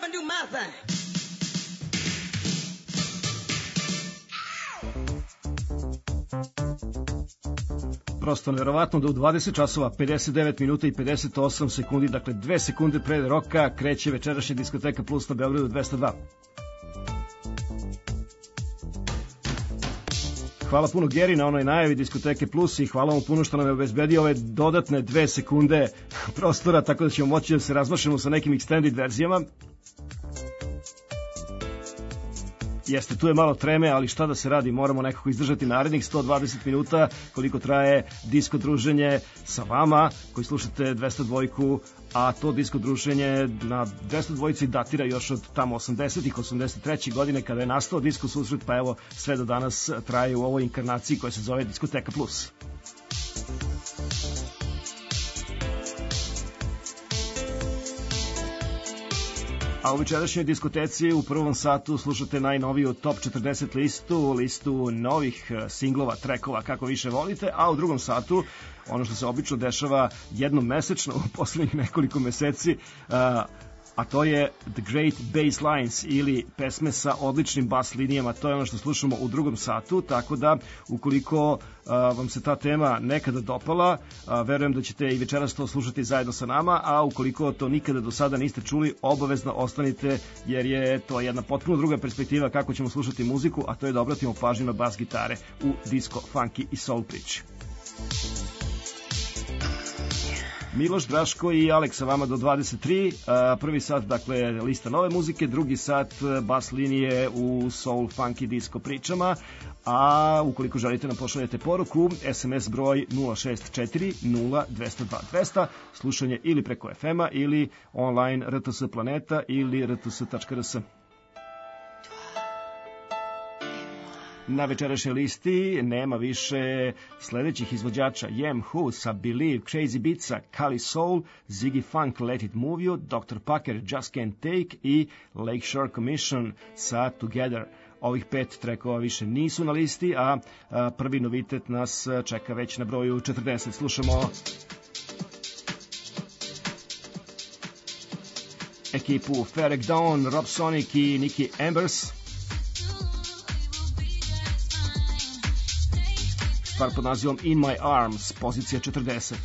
and do my thing. Prosto nevjerovatno da u 20 časova 59 minuta i 58 sekundi, dakle 2 sekunde pre roka, kreće večerašnja diskoteka Plus na Beogradu 202. Hvala puno Geri na onoj najavi diskoteke Plus i hvala mu puno što nam je obezbedio ove dodatne 2 sekunde prostora, tako da ćemo moći da se razmašemo sa nekim extended verzijama. Jeste, tu je malo treme, ali šta da se radi, moramo nekako izdržati narednih 120 minuta koliko traje disko druženje sa vama koji slušate 202, a to disko druženje na 202 datira još od tamo 80-ih, 83. godine kada je nastao disko susret, pa evo sve do danas traje u ovoj inkarnaciji koja se zove Diskoteka Plus. A u večerašnjoj diskoteci u prvom satu slušate najnoviju Top 40 listu novih singlova, trekova, kako više volite, a u drugom satu ono što se obično dešava jednom mesečno u poslednjih nekoliko meseci, a to je The Great Bass Lines ili pesme sa odličnim bas linijama. To je ono što slušamo u drugom satu, tako da ukoliko vam se ta tema nekada dopala, verujem da ćete i večeras to slušati zajedno sa nama, a ukoliko to nikada do sada niste čuli, obavezno ostanite, jer je to jedna potpuno druga perspektiva kako ćemo slušati muziku, a to je da obratimo pažnju na bas gitare u disco, funky i soul priči. Miloš, Draško i Aleks sa vama do 23. Prvi sat, dakle, lista nove muzike, drugi sat bas linije u soul, funky, disco pričama, a ukoliko želite nam pošaljete poruku, SMS broj 064 0202 200, slušanje ili preko FM-a ili online RTS Planeta ili rts.rs. Na večerašnjoj listi nema više sledećih izvođača: Yem Who sa Believe, Crazy Beatsa, Kali Soul, Ziggy Funk, Let It Move You, Dr. Packer, Just Can't Take i Lakeshore Commission sa Together. Ovih 5 trekova više nisu na listi, a prvi novitet nas čeka već na broju 40. Slušamo ekipu Ferrek Dawn, Rob Sonic i Nicky Ambers. Stvar pod nazivom In My Arms, pozicija 40.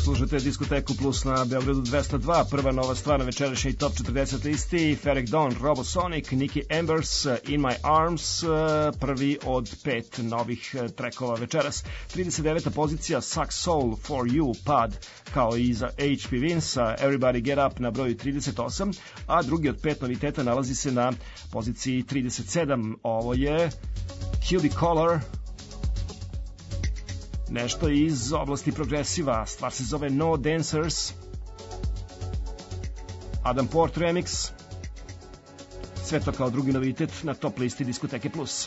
Slušajte Diskoteku Plus na Beogradu 202. Prva nova stvar na večerašnjoj Top 40 listi. Ferek Dawn, Robosonic, Nicky Ambers, In My Arms, prvi od 5 novih trekova večeras. 39. pozicija Suck Soul For You, pad, kao i za HP Vince, Everybody Get Up na broju 38, a drugi od 5 noviteta nalazi se na poziciji 37. Ovo je QB Color, nešto iz oblasti progresiva, stvar se zove No Dancers, Adam Port remix, sve to kao drugi novitet na top listi Diskoteke Plus.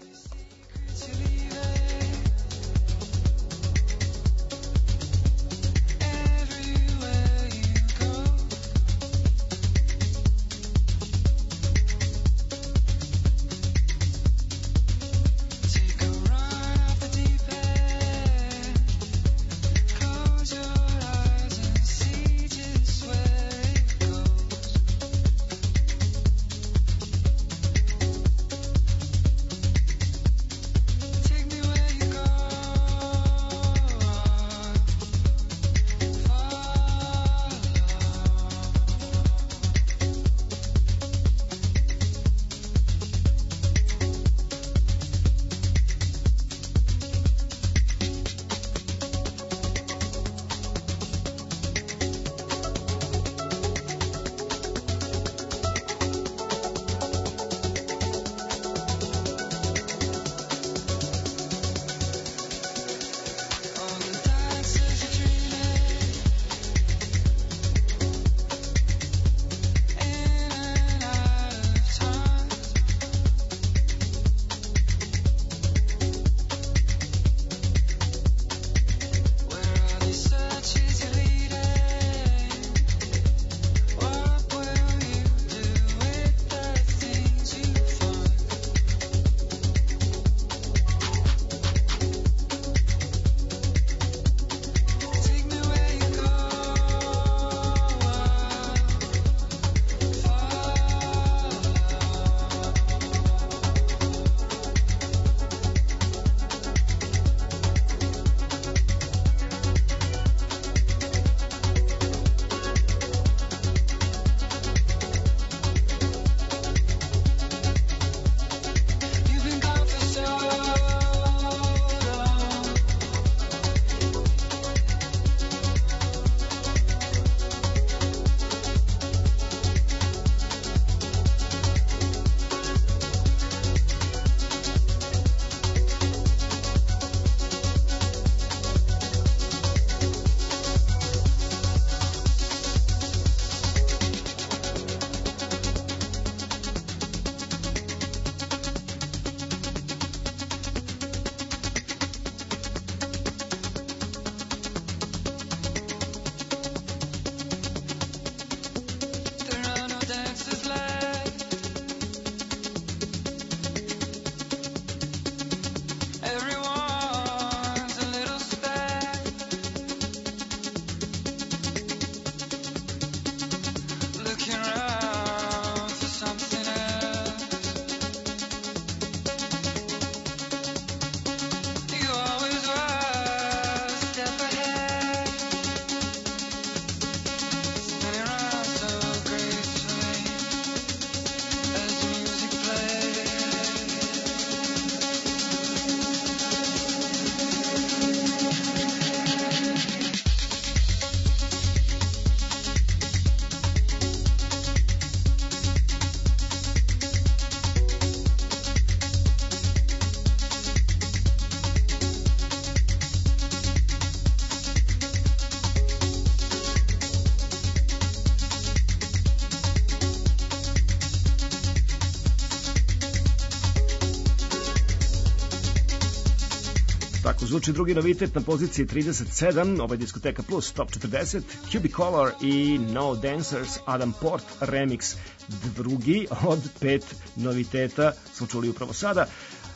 Zvuči drugi novitet na poziciji 37, ovo je Diskoteka Plus Top 40, QB Color i No Dancers, Adam Port remix, drugi od 5 noviteta smo čuli upravo sada.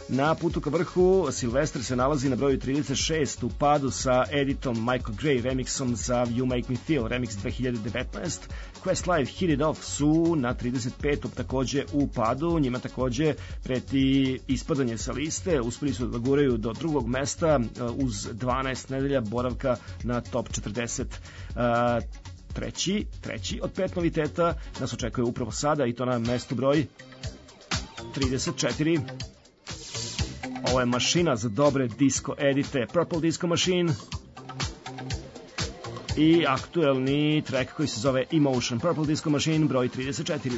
Na putu ka vrhu Silvestre se nalazi na broju 36 u padu sa editom Michael Gray remixom za You Make Me Feel, remix 2019. Questlife Hit It Off su na 35. takođe u padu, njima takođe preti ispadanje sa liste, uspeli su da guraju do drugog mesta uz 12 nedelja boravka na top 40. Treći od 5 noviteta nas očekuje upravo sada i to na mestu broj 34. Ovo je mašina za dobre disco edite, Purple Disco Machine i aktuelni track koji se zove Emotion, Purple Disco Machine broj 34.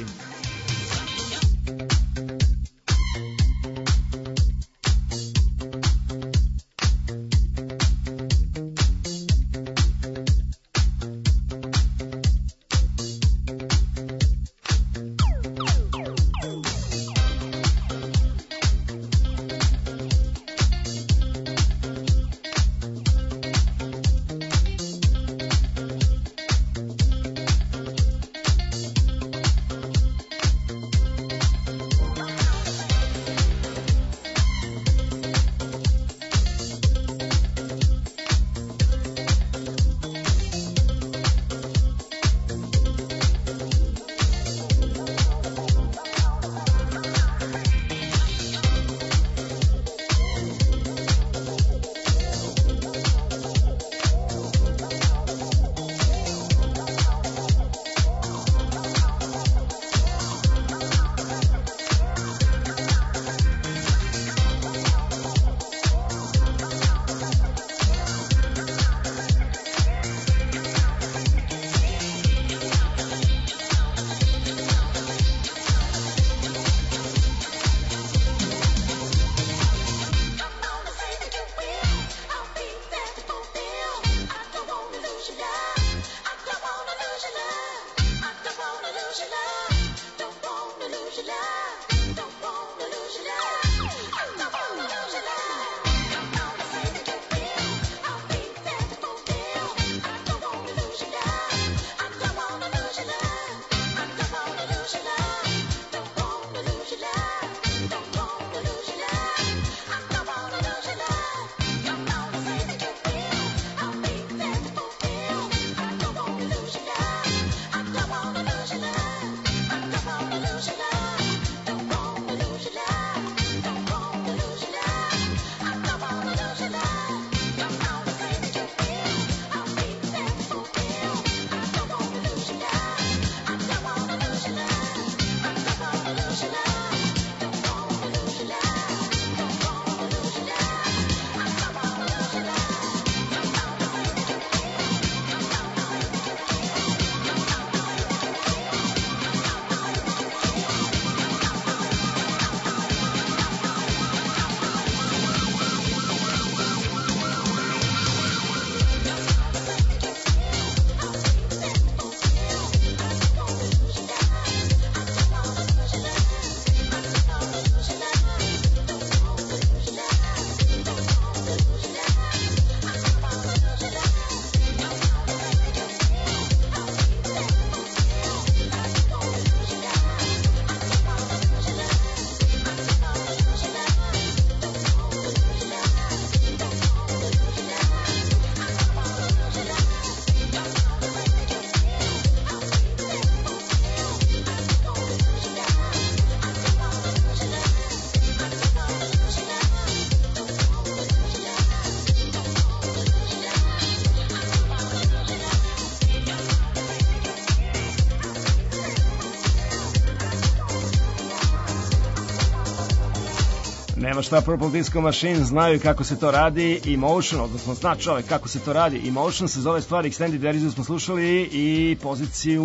Nema šta, Purple Disco Machine znaju kako se to radi. Emotion, odnosno zna čovek kako se to radi. Emotion se zove stvar, Extended Version smo slušali i poziciju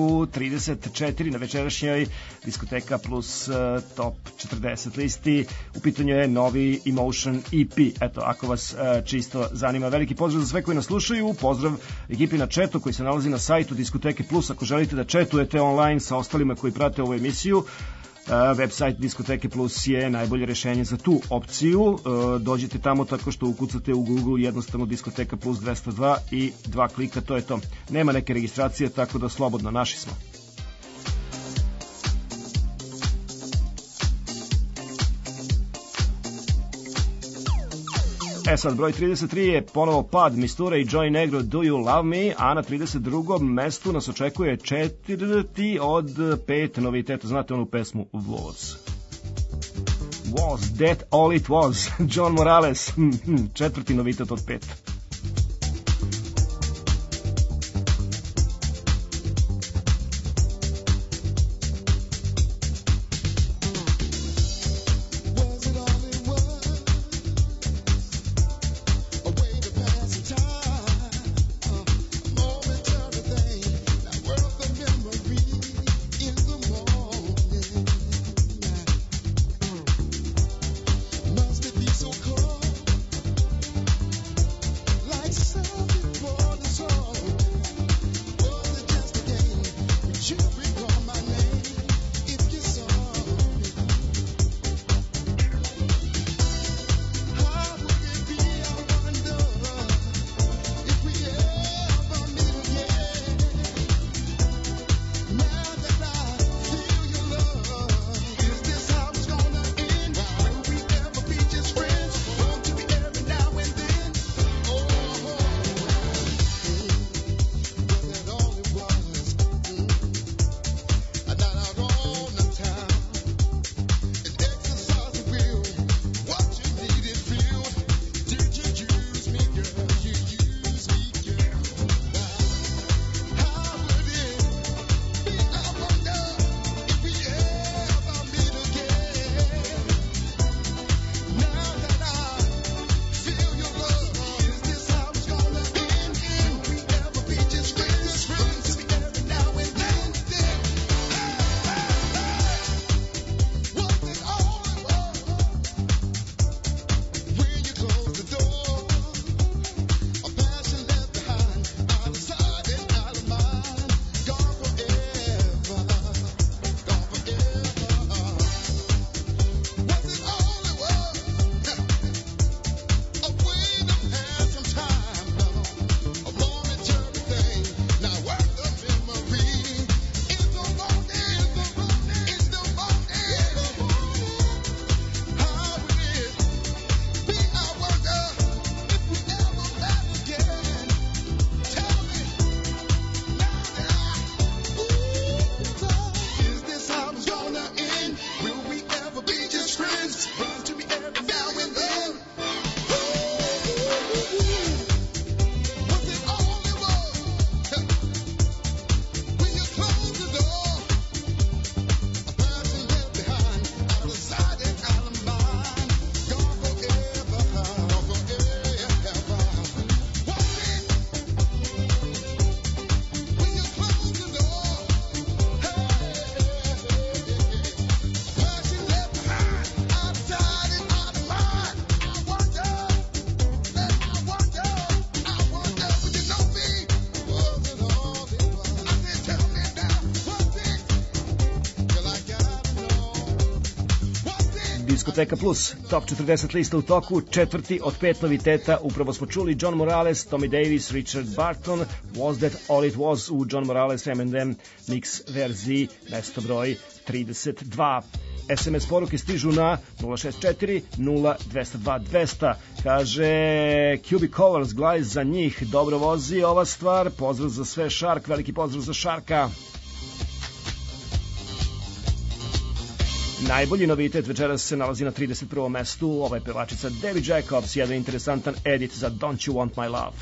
34 na večerašnjoj Diskoteka Plus Top 40 listi. U pitanju je novi Emotion EP. Eto, ako vas čisto zanima. Veliki pozdrav za sve koji nas slušaju. Pozdrav ekipi na chatu koji se nalazi na sajtu Diskoteke Plus. Ako želite da chatujete online sa ostalima koji prate ovu emisiju, website Diskoteke Plus je najbolje rešenje za tu opciju. Dođite tamo tako što ukucate u Google jednostavno Diskoteka Plus 202 i 2 klika, to je to. Nema neke registracije, tako da slobodno, naši smo. Sad, broj 33 je ponovo pad Misture i Johnny Negro Do You Love Me, a na 32. mestu nas očekuje četvrti od 5 noviteta. Znate onu pesmu Was That All It Was, John Morales, četvrti novitet od 5. Diskoteka Plus, top 40 lista u toku, četvrti od 5 noviteta, upravo smo čuli John Morales, Tommy Davis, Richard Burton, Was That All It Was u John Morales M&M Mix verziji, mesto broj 32. SMS poruke stižu na 064 0202 200. Kaže Cubic Covers, glaj za njih, dobro vozi ova stvar, pozdrav za sve Šark, veliki pozdrav za Šarka. Najbolji novitet večeras se nalazi na 31. mestu, ova je pevačica Debbie Jacobs, jedan interesantan edit za Don't You Want My Love.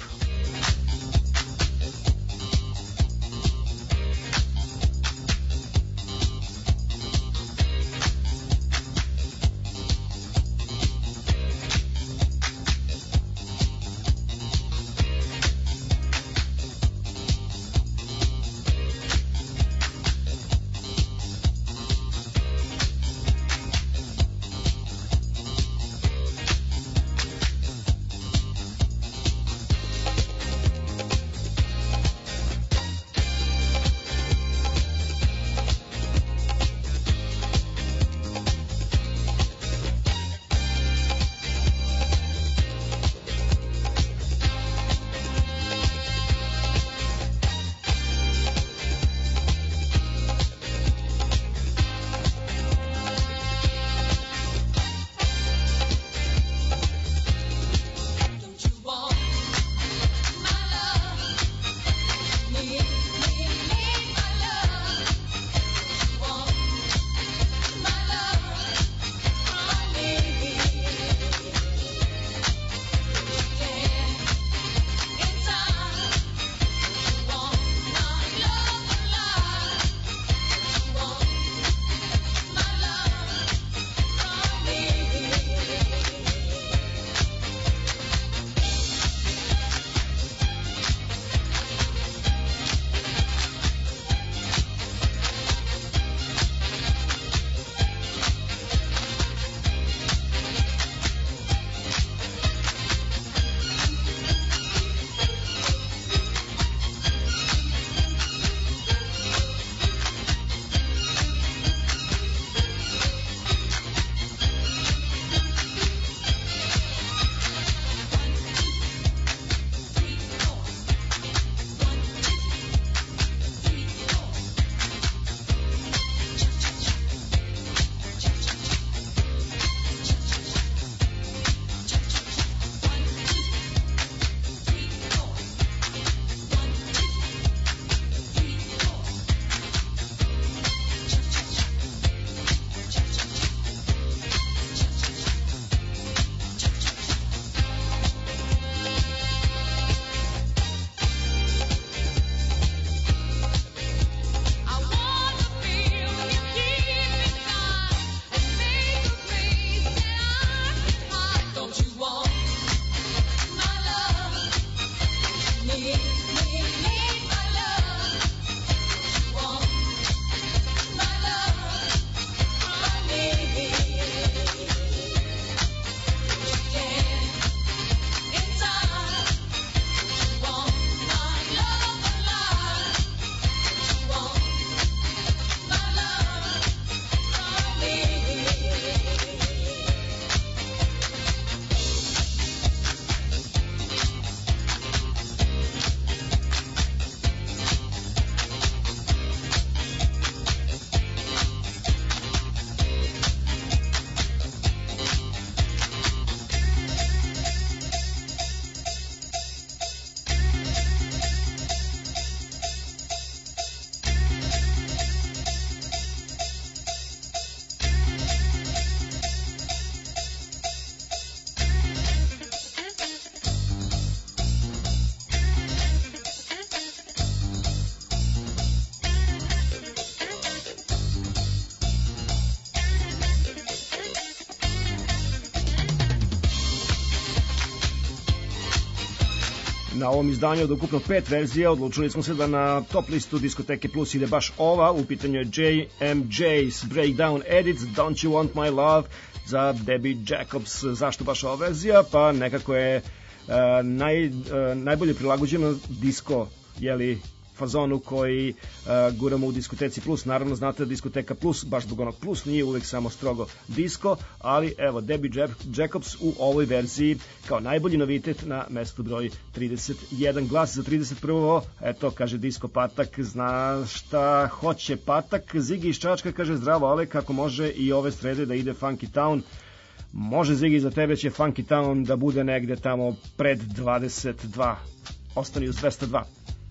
Na ovom izdanju od ukupno 5 verzija odlučili smo se da na top listu Diskoteke Plus ide baš ova, u pitanju je JMJ's Breakdown Edits, Don't You Want My Love za Debbie Jacobs. Zašto baš ova verzija? Pa nekako je najbolje prilagođeno disko, jeli, fazonu koji guramo u Diskoteci Plus. Naravno, znate da Diskoteka Plus, baš zbog onog plus, nije uvek samo strogo disko, ali evo, Debbie Jacobs u ovoj verziji kao najbolji novitet na mestu broj 31. Glas za 31. Eto, kaže Disko Patak, zna šta hoće Patak. Zigi iz Čačka kaže, zdravo Ale, kako može i ove srede da ide Funky Town? Može, Zigi, za tebe će Funky Town da bude negde tamo pred 22. Ostani uz 202.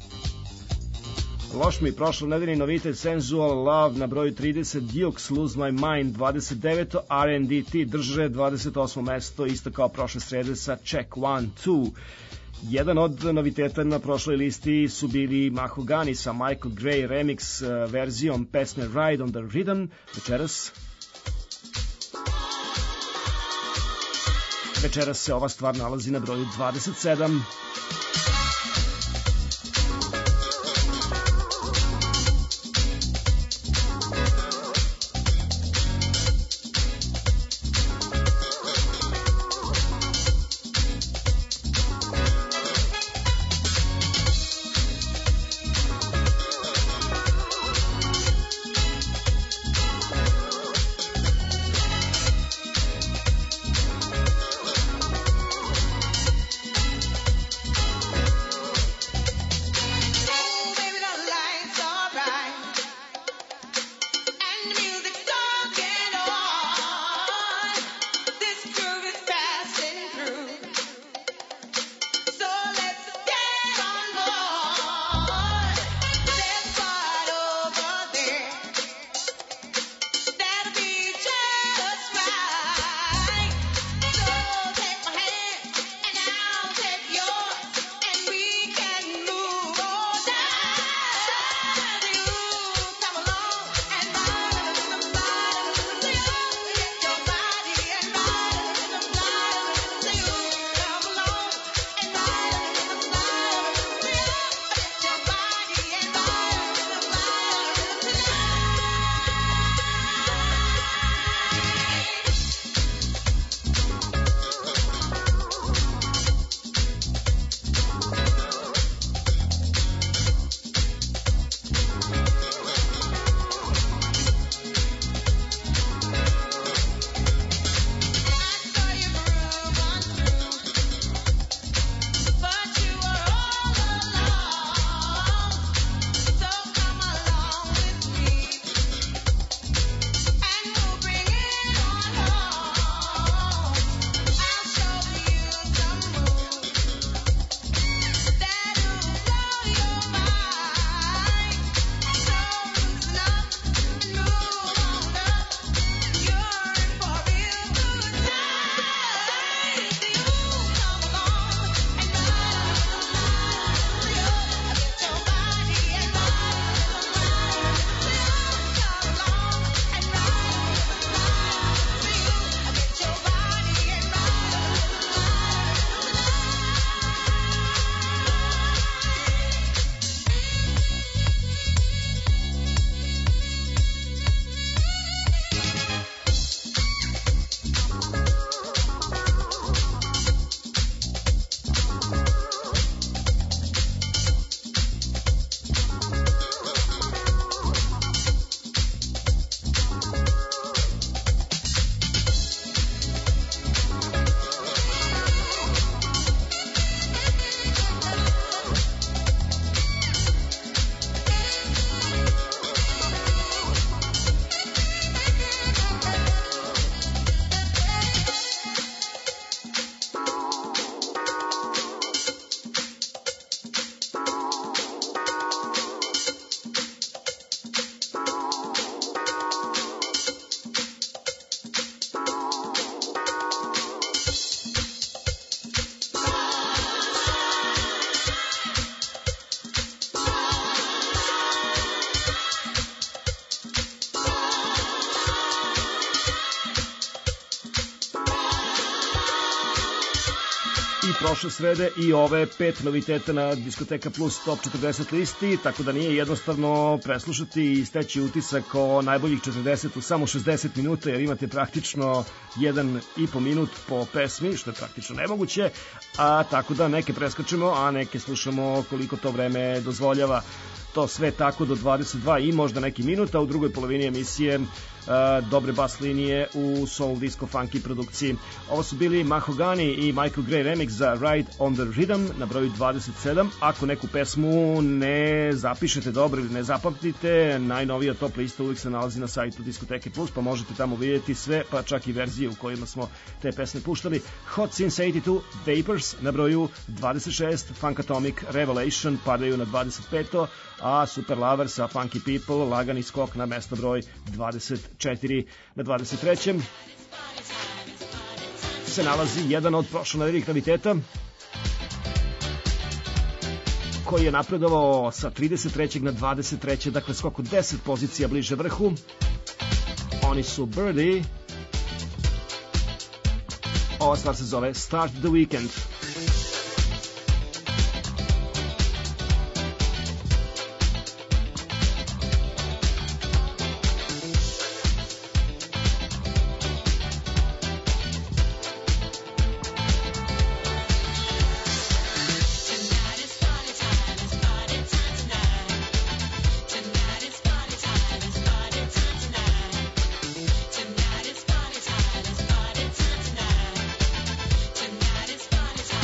Loš mi prošlo nedeljni novitet Sensual Love na broju 30, Dukes Lose My Mind 29, R&DT drže 28. mesto, isto kao prošle srede sa Check 1, 2. Jedan od noviteta na prošloj listi su bili Mahogany sa Michael Gray remix verzijom pesme Ride on the Rhythm. Večeras se ova stvar nalazi na broju 27. prošle srede i ove 5 noviteta na Diskoteka Plus Top 40 listi, tako da nije jednostavno preslušati i steći utisak o najboljih 40 u samo 60 minuta, jer imate praktično 1,5 minut po pesmi, što je praktično nemoguće, a tako da neke preskačemo, a neke slušamo koliko to vreme dozvoljava. To sve tako do 22 i možda neki minut, a u drugoj polovini emisije dobre bas linije u soul disco funky produkciji. Ovo su bili Mahogany i Michael Gray remix za Ride on the Rhythm na broju 27. Ako neku pesmu ne zapišete dobro ili ne zapamtite, najnovija top lista uvijek se nalazi na sajtu Diskoteke Plus, pa možete tamo vidjeti sve, pa čak i verzije u kojima smo te pesme puštali. Hot Since 82, Vapors na broju 26, Funkatomic Revelation padaju na 25. a Super Lover sa Funky People lagani skok na mesto broj 24. Na 23. se nalazi jedan od prošlonedjeljnih noviteta koji je napredovao sa 33. na 23. dakle skok od 10 pozicija bliže vrhu. Oni su Birdie. Ova stvar se zove Start the Weekend. Tonight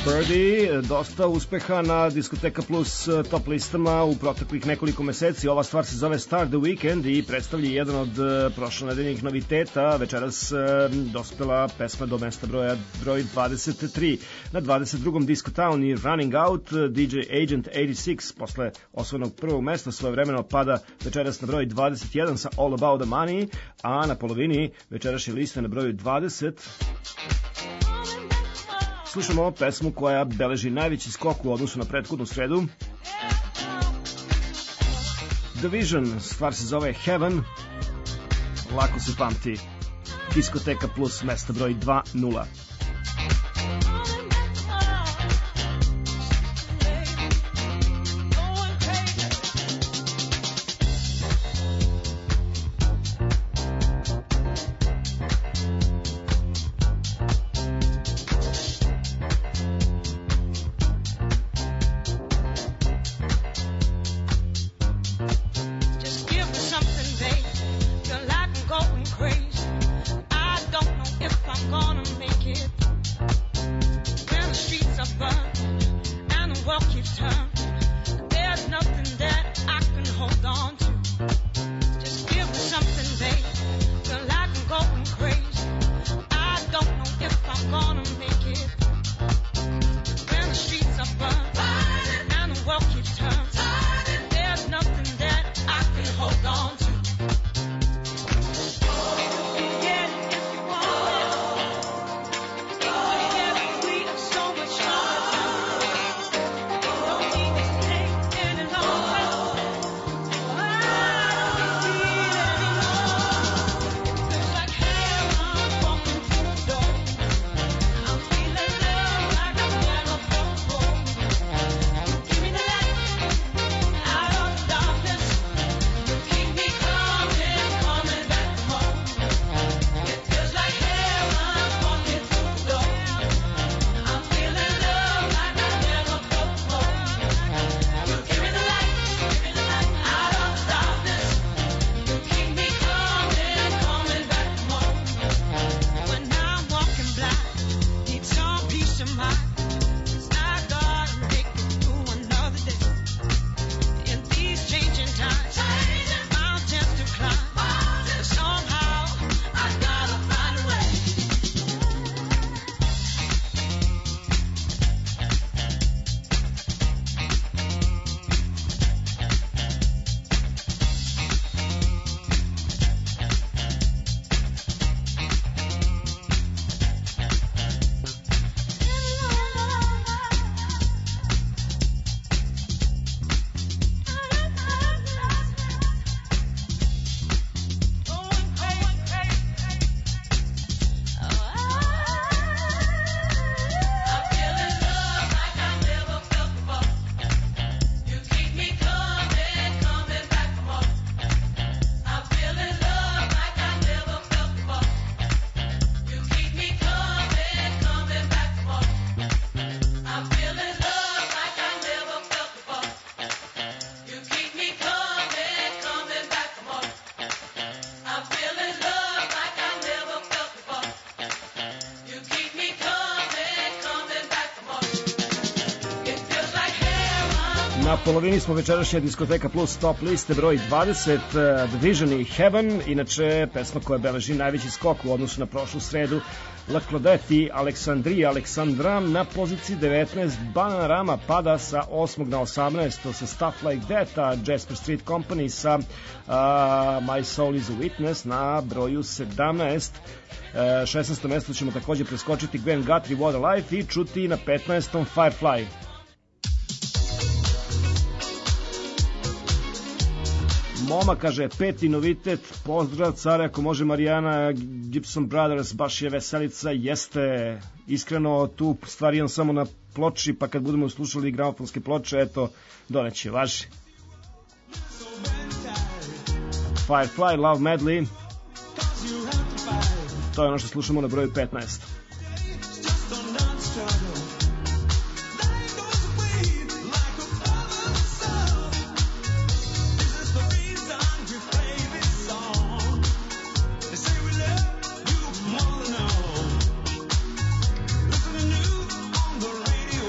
Birdie, dosta uspeha na Diskoteka Plus top listama u proteklih nekoliko meseci. Ova stvar se zove Start the Weekend i predstavlja jedan od prošlonedeljnih noviteta. Večeras dospela pesma do mesta broj 23. Na 22. Disco Town i Running Out, DJ Agent 86 posle osvojenog prvog mesta svojevremeno pada večeras na broj 21 sa All About the Money, a na polovini večerašnje liste na broju 20 slušamo pesmu koja beleži najveći skok u odnosu na prethodnu sredu. The Vision, stvar se zove Heaven, lako se pamti. Diskoteka Plus, mesta broj 2.0. Na polovini smo večerašnja Diskoteka Plus top liste broj 20, The Vision i Heaven, inače pesma koja beleži najveći skok u odnosu na prošlu sredu. La Claudette i Aleksandram na poziciji 19, Bananarama pada sa 8. na 18. sa Stuff Like That, a Jasper Street Company sa My Soul is a Witness na broju 17. 16. mesto ćemo također preskočiti Gwen Guthrie, What a Life, i čuti na 15. Firefly. Moma kaže, peti novitet, pozdrav care, ako može Marijana, Gibson Brothers, baš je veselica, jeste, iskreno tu stvari imam samo na ploči, pa kad budemo slušali gramofonske ploče, eto, doneće, važi. Firefly, Love Medley, to je ono što slušamo na broju 15. Radio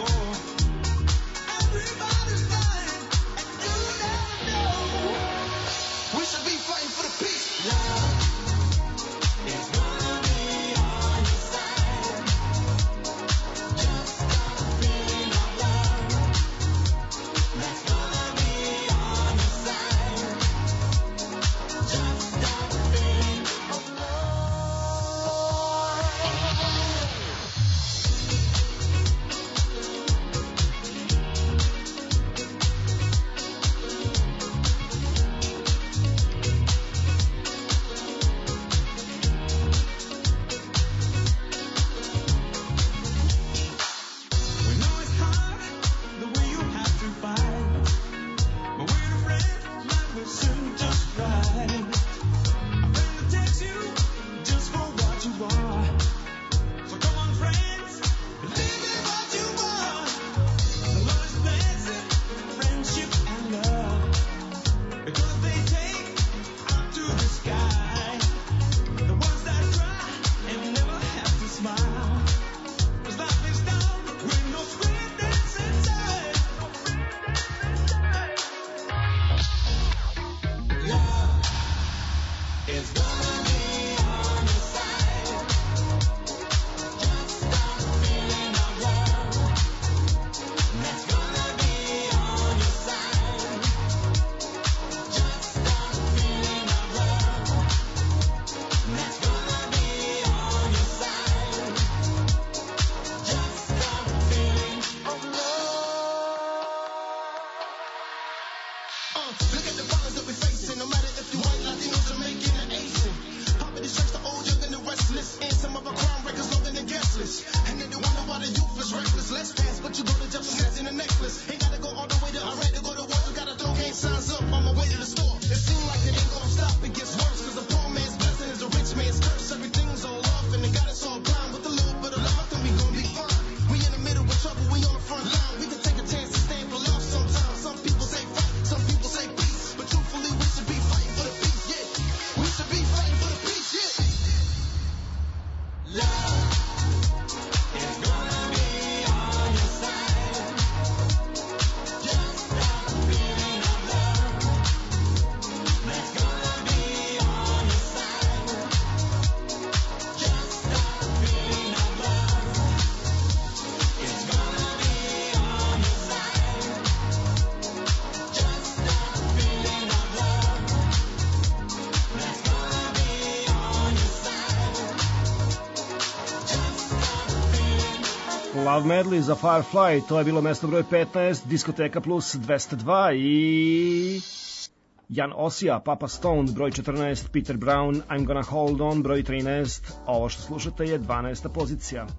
Love Medley za Firefly, to je bilo mesto broj 15, Diskoteka Plus 202 i Jan Osija, Papa Stone, broj 14, Peter Brown, I'm Gonna Hold On, broj 13, ovo što slušate je 12. pozicija.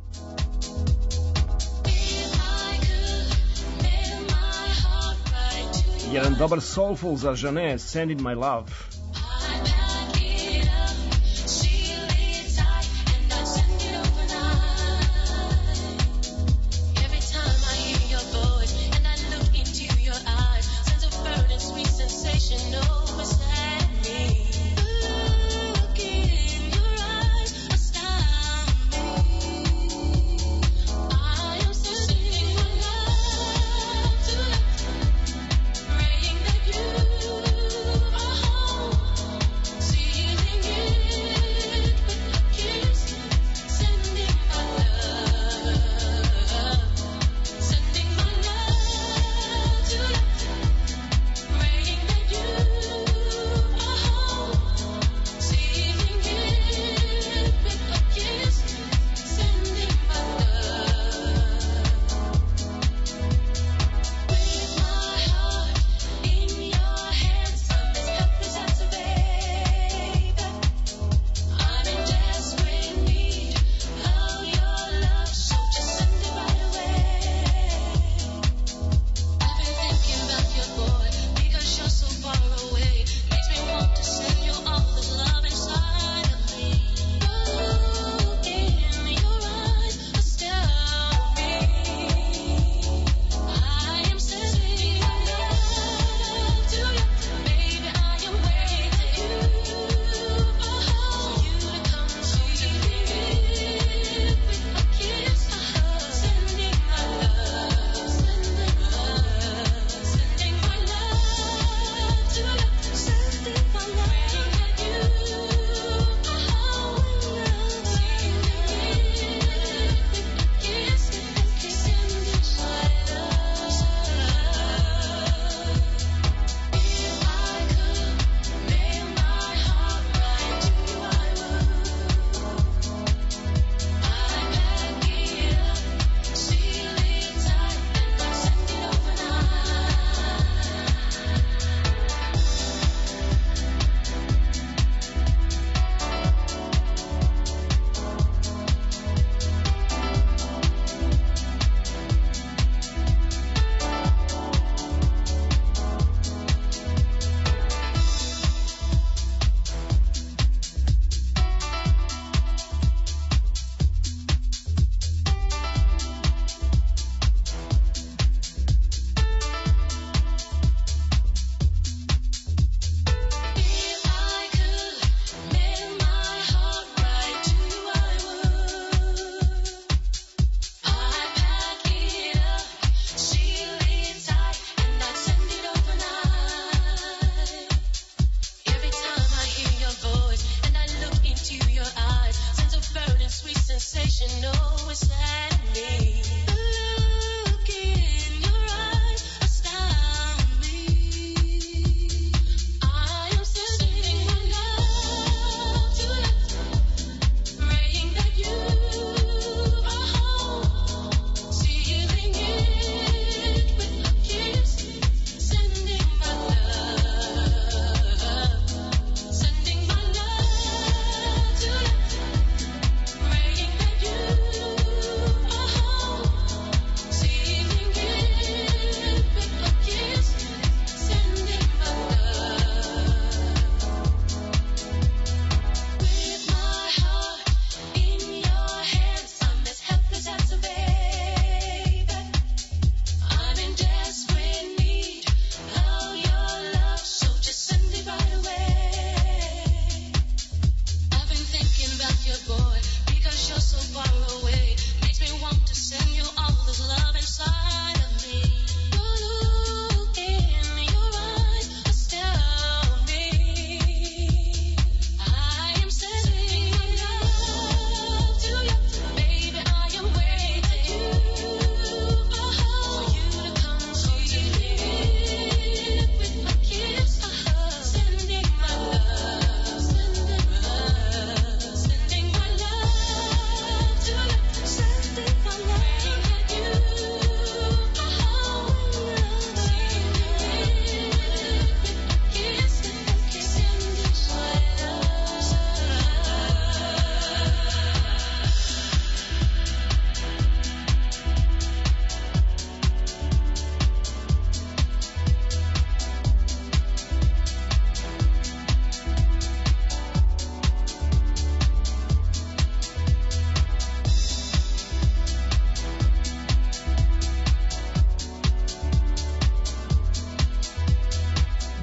Jedan dobar soulful za Žane, Send In My Love. Oh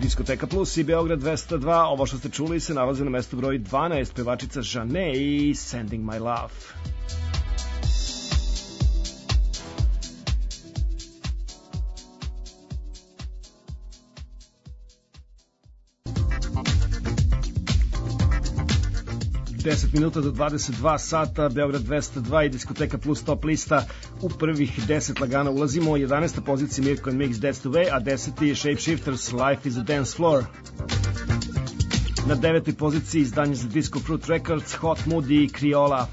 Diskoteka Plus i Beograd 202. Ovo što ste čuli se nalazi na mestu broj 12, pevačica Žane i Sending My Love. Deset minuta do 22 sata, Beograd 202 i Diskoteka Plus top lista. U prvih 10 lagana ulazimo. 11. pozicija Mirko and Mix, That's the Way, a 10. Shapeshifters, Life is a Dance Floor. Na 9. poziciji izdanje za Disco Fruit Records, Hot Mood i Criolla.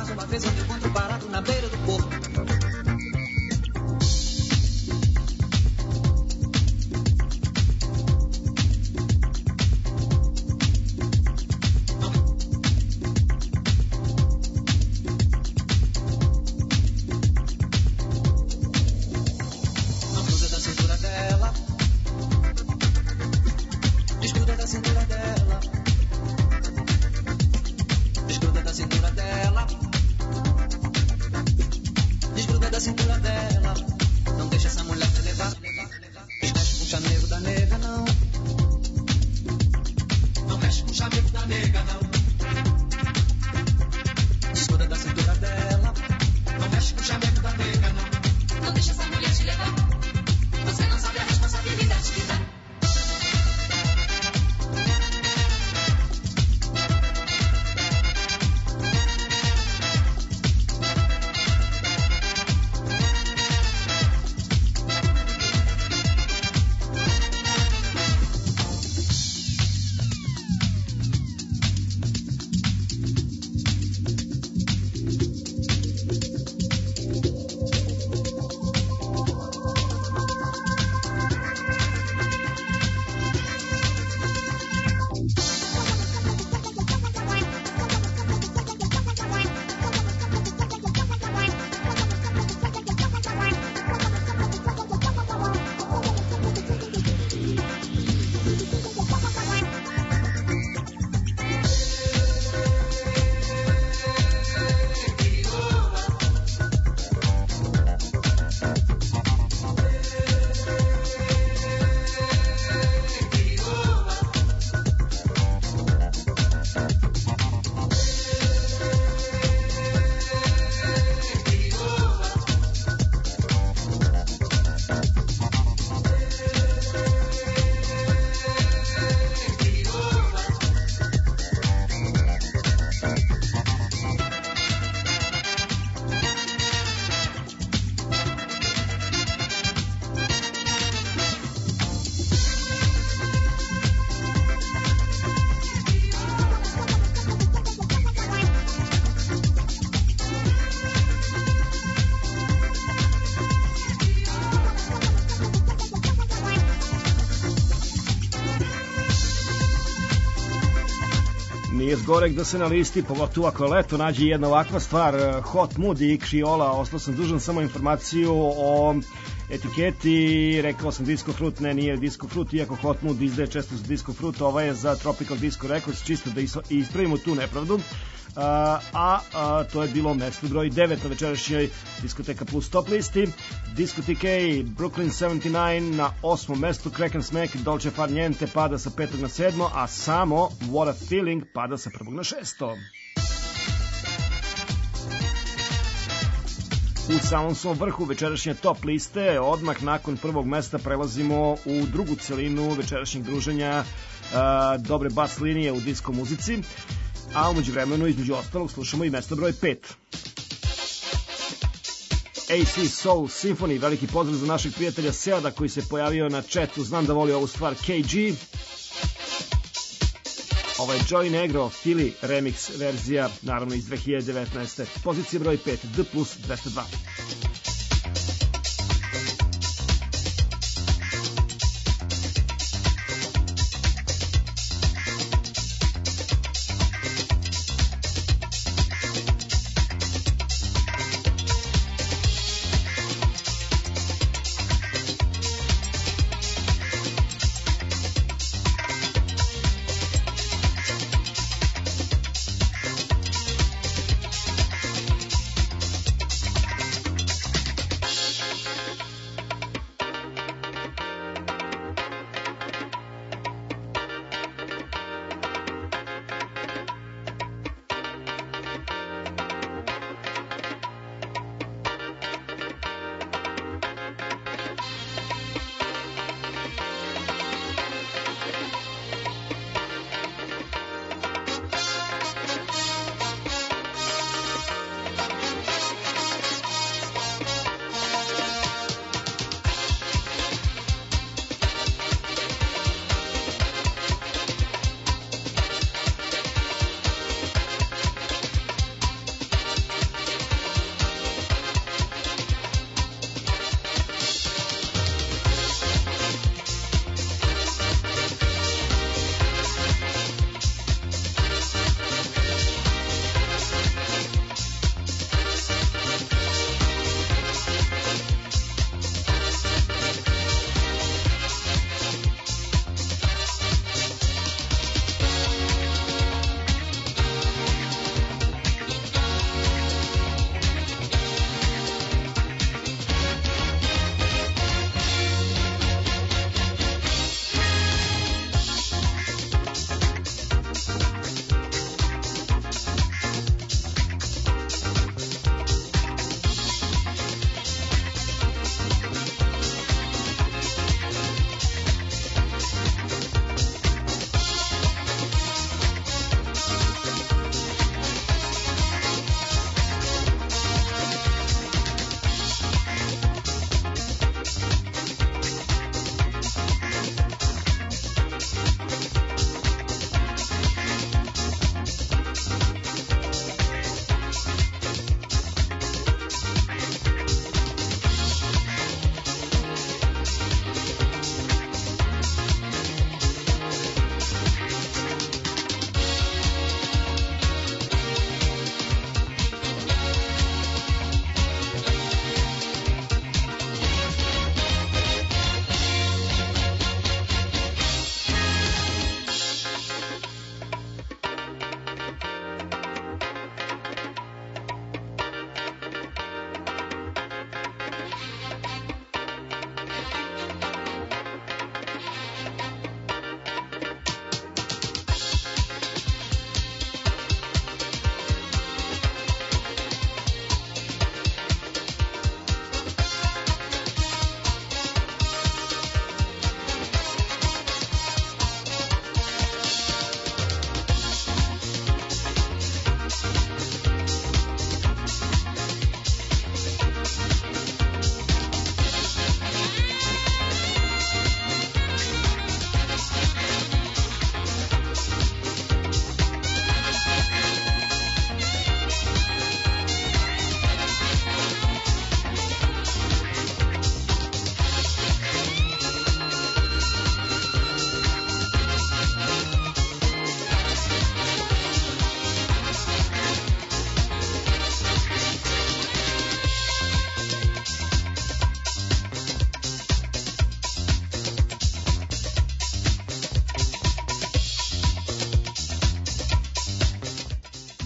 Nije zgorek da se na listi, pogotovo ako je leto, nađe jedna ovakva stvar, Hot Mood i Criolla. Ostao sam dužan samo informaciju o etiketi, rekao sam Disco Fruit, ne, nije Disco Fruit, iako Hot Mood izdaje često za Disco Fruit, ovaj je za Tropical Disco Records, čisto da ispravimo tu nepravdu. To je bilo mesto broj 9 na večerašnjoj Diskoteka Plus top listi. Disco TK, Brooklyn 79 na 8. mestu, Crack and Smack, Dolce Far Niente pada sa 5. na 7. a samo What a Feeling pada sa 1. na 6. U samom svom vrhu večerašnje top liste, odmah nakon prvog mesta prelazimo u drugu celinu večerašnjeg druženja, dobre bas linije u disko muzici, a umeđu vremenu između ostalog slušamo i mesto broj 5. AC Soul Symphony, veliki pozdrav za našeg prijatelja Seada koji se pojavio na chatu, znam da voli ovu stvar, KG. Ovo je Joey Negro, Philly remix verzija, naravno iz 2019. Pozicija broj 5, D plus 202.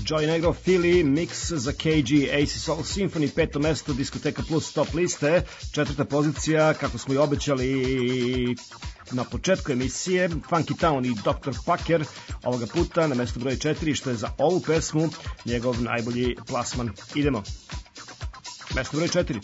Joey Negro, Philly, mix za KG, AC Soul Symphony, 5. mesto, Diskoteka Plus top liste, 4. pozicija, kako smo i obećali na početku emisije, Funky Town i Dr. Packer, ovoga puta na mesto broj 4, što je za ovu pesmu njegov najbolji plasman. Idemo. Mesto broj 4.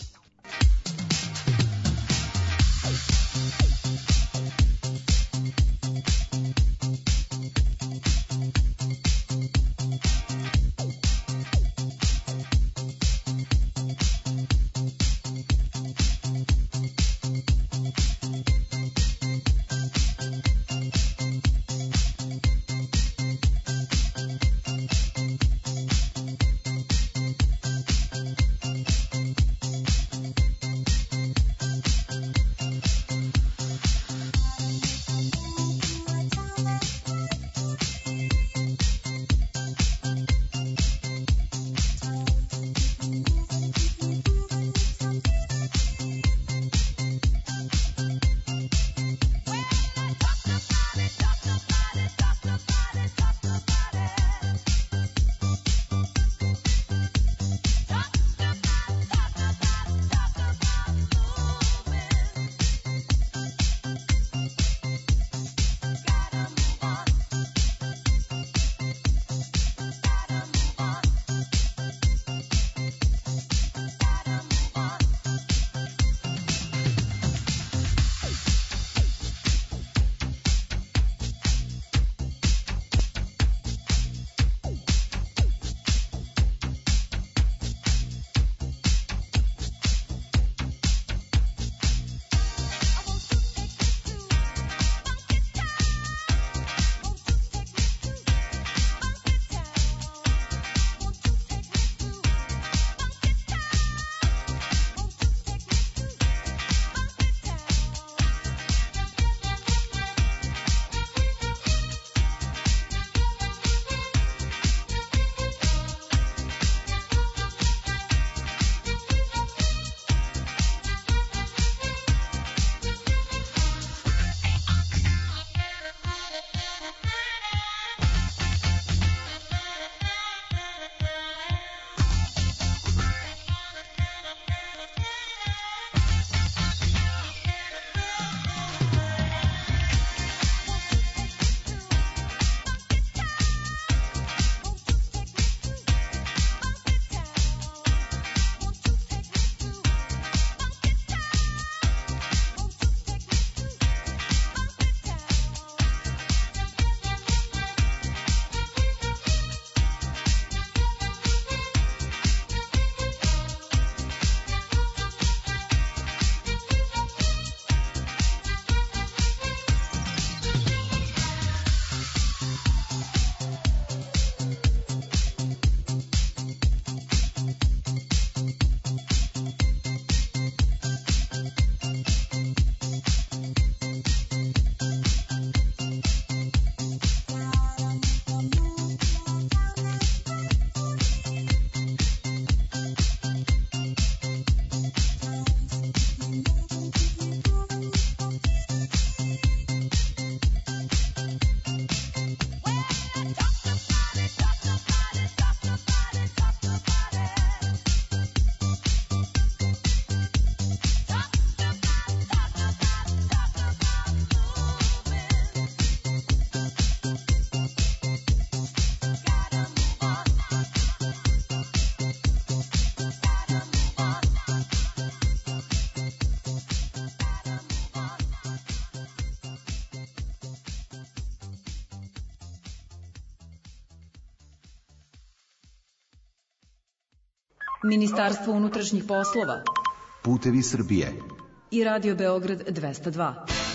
Ministarstvo unutrašnjih poslova, Putevi Srbije i Radio Beograd 202.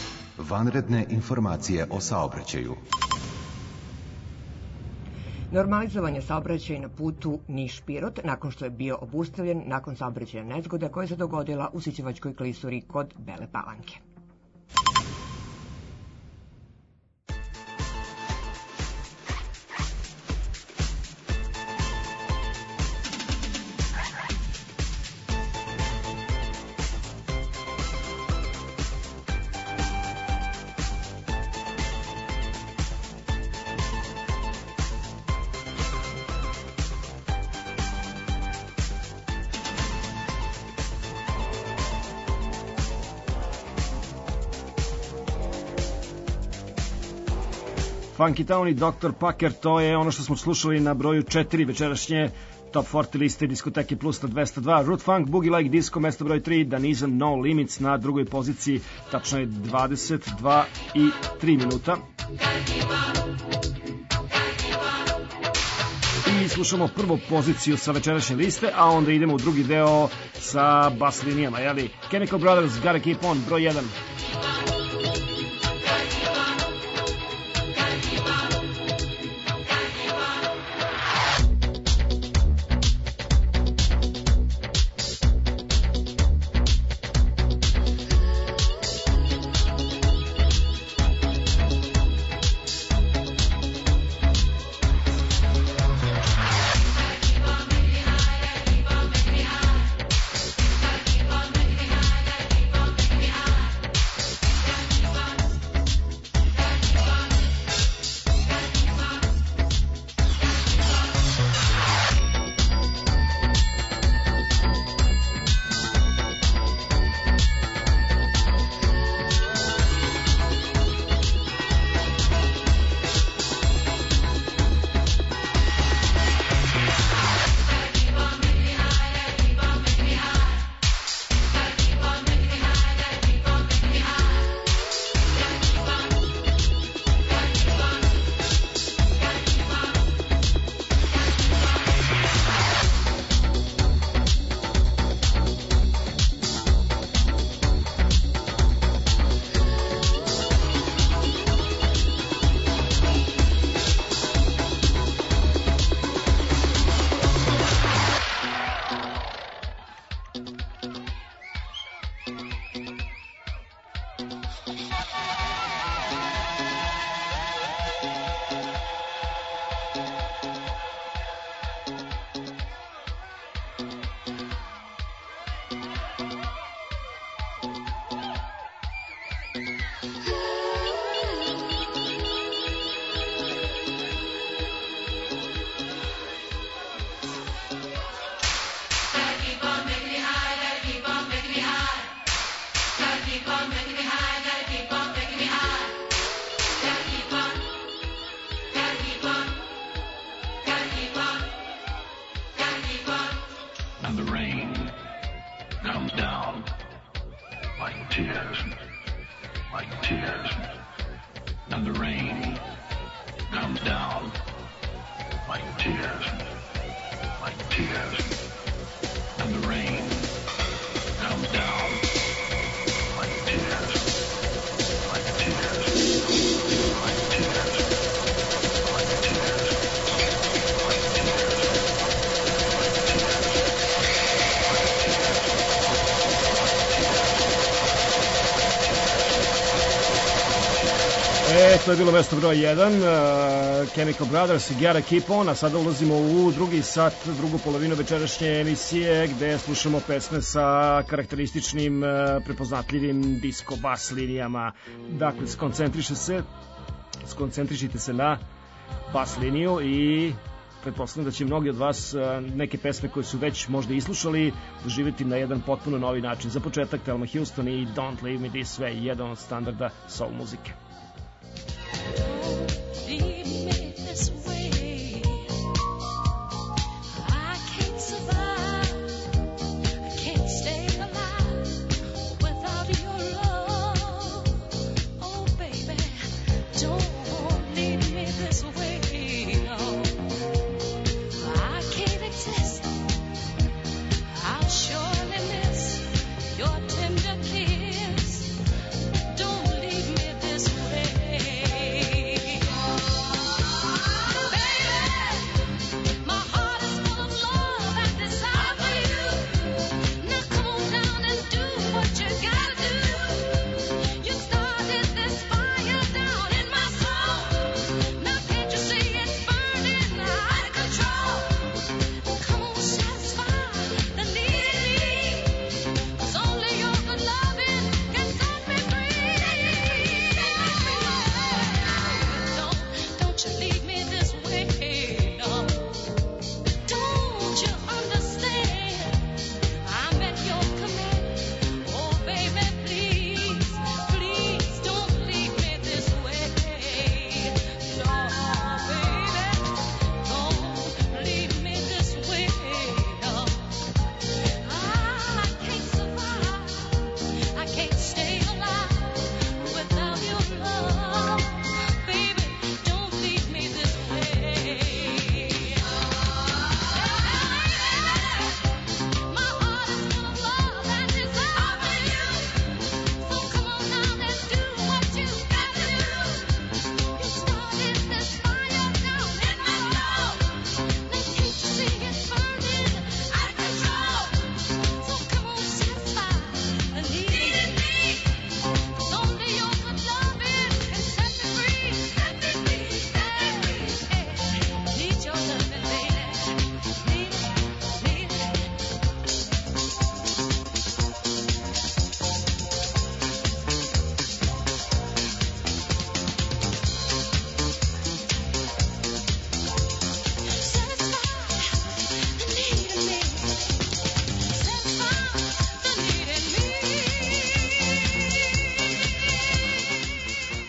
Vanredne informacije o saobraćaju. Normalizovan je saobraćaj na putu Niš-Pirot nakon što je bio obustavljen nakon saobraćajne nezgode koja se dogodila u Sićevačkoj klisuri kod Bele Palanke. Funky Town i Dr. Packer, to je ono što smo slušali na broju 4 večerašnje Top 40 liste diskoteke Plus na 202. Root Funk, Boogie Like Disco, mesto broj 3, Danizam No Limits na drugoj poziciji, tačno je 22 i 3 minuta. I slušamo prvu poziciju sa večerašnje liste, a onda idemo u drugi deo sa bas linijama, jeli? Chemical Brothers, Gotta Keep On, broj 1. To je bilo mesto broj 1, Chemical Brothers i Gotta Keep On, a sada ulazimo u drugi sat, drugu polovinu večerašnje emisije, gde slušamo pesme sa karakterističnim, prepoznatljivim disco bas linijama. Dakle, skoncentrišite se na bas liniju i pretpostavljam da će mnogi od vas neke pesme koje su već možda islušali doživjeti na jedan potpuno novi način. Za početak Thelma Houston i Don't Leave Me This Way, jedan od standarda soul muzike. Baby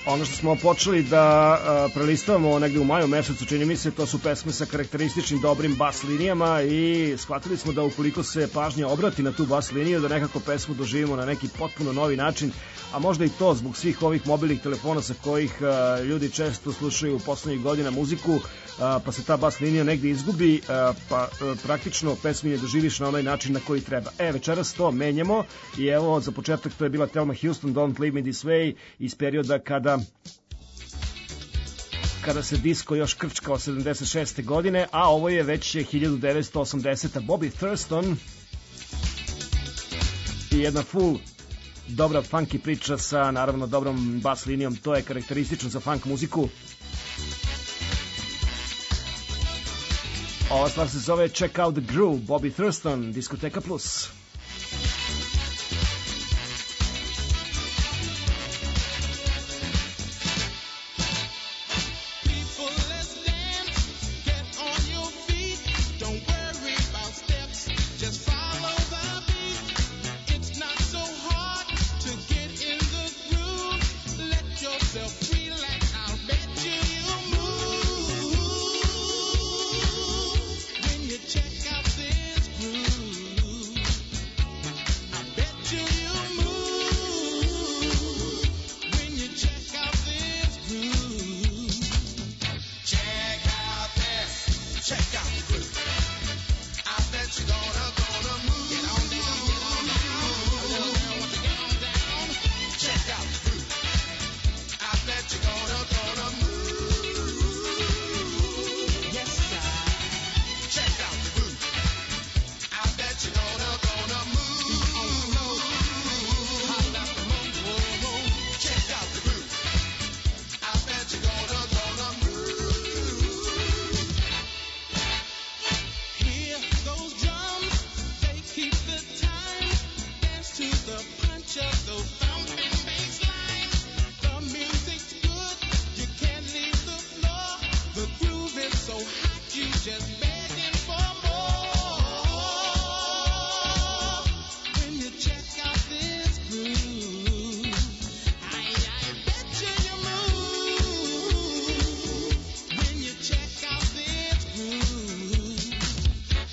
Ono što smo počeli da prelistavamo negde u maju mesecu, čini mi se, to su pesme sa karakterističnim dobrim bas linijama i shvatili smo da ukoliko se pažnja obrati na tu bas liniju, da nekako pesmu doživimo na neki potpuno novi način, a možda i to zbog svih ovih mobilnih telefona sa kojih ljudi često slušaju u poslednjih godina muziku, pa se ta bas linija negde izgubi, pa praktično pesmi ne doživiš na onaj način na koji treba. Večeras to menjamo i evo za početak to je bila Thelma Houston, Don't Leave Me This Way, iz perioda kada se disko još krčkao 76. godine, a ovo je već 1980. Bobby Thurston i jedna full dobra funky priča sa naravno dobrom bas linijom, to je karakteristično za funk muziku. Ova stvar se zove Check Out the Groove, Bobby Thurston, Diskoteka Plus. Check out this groove.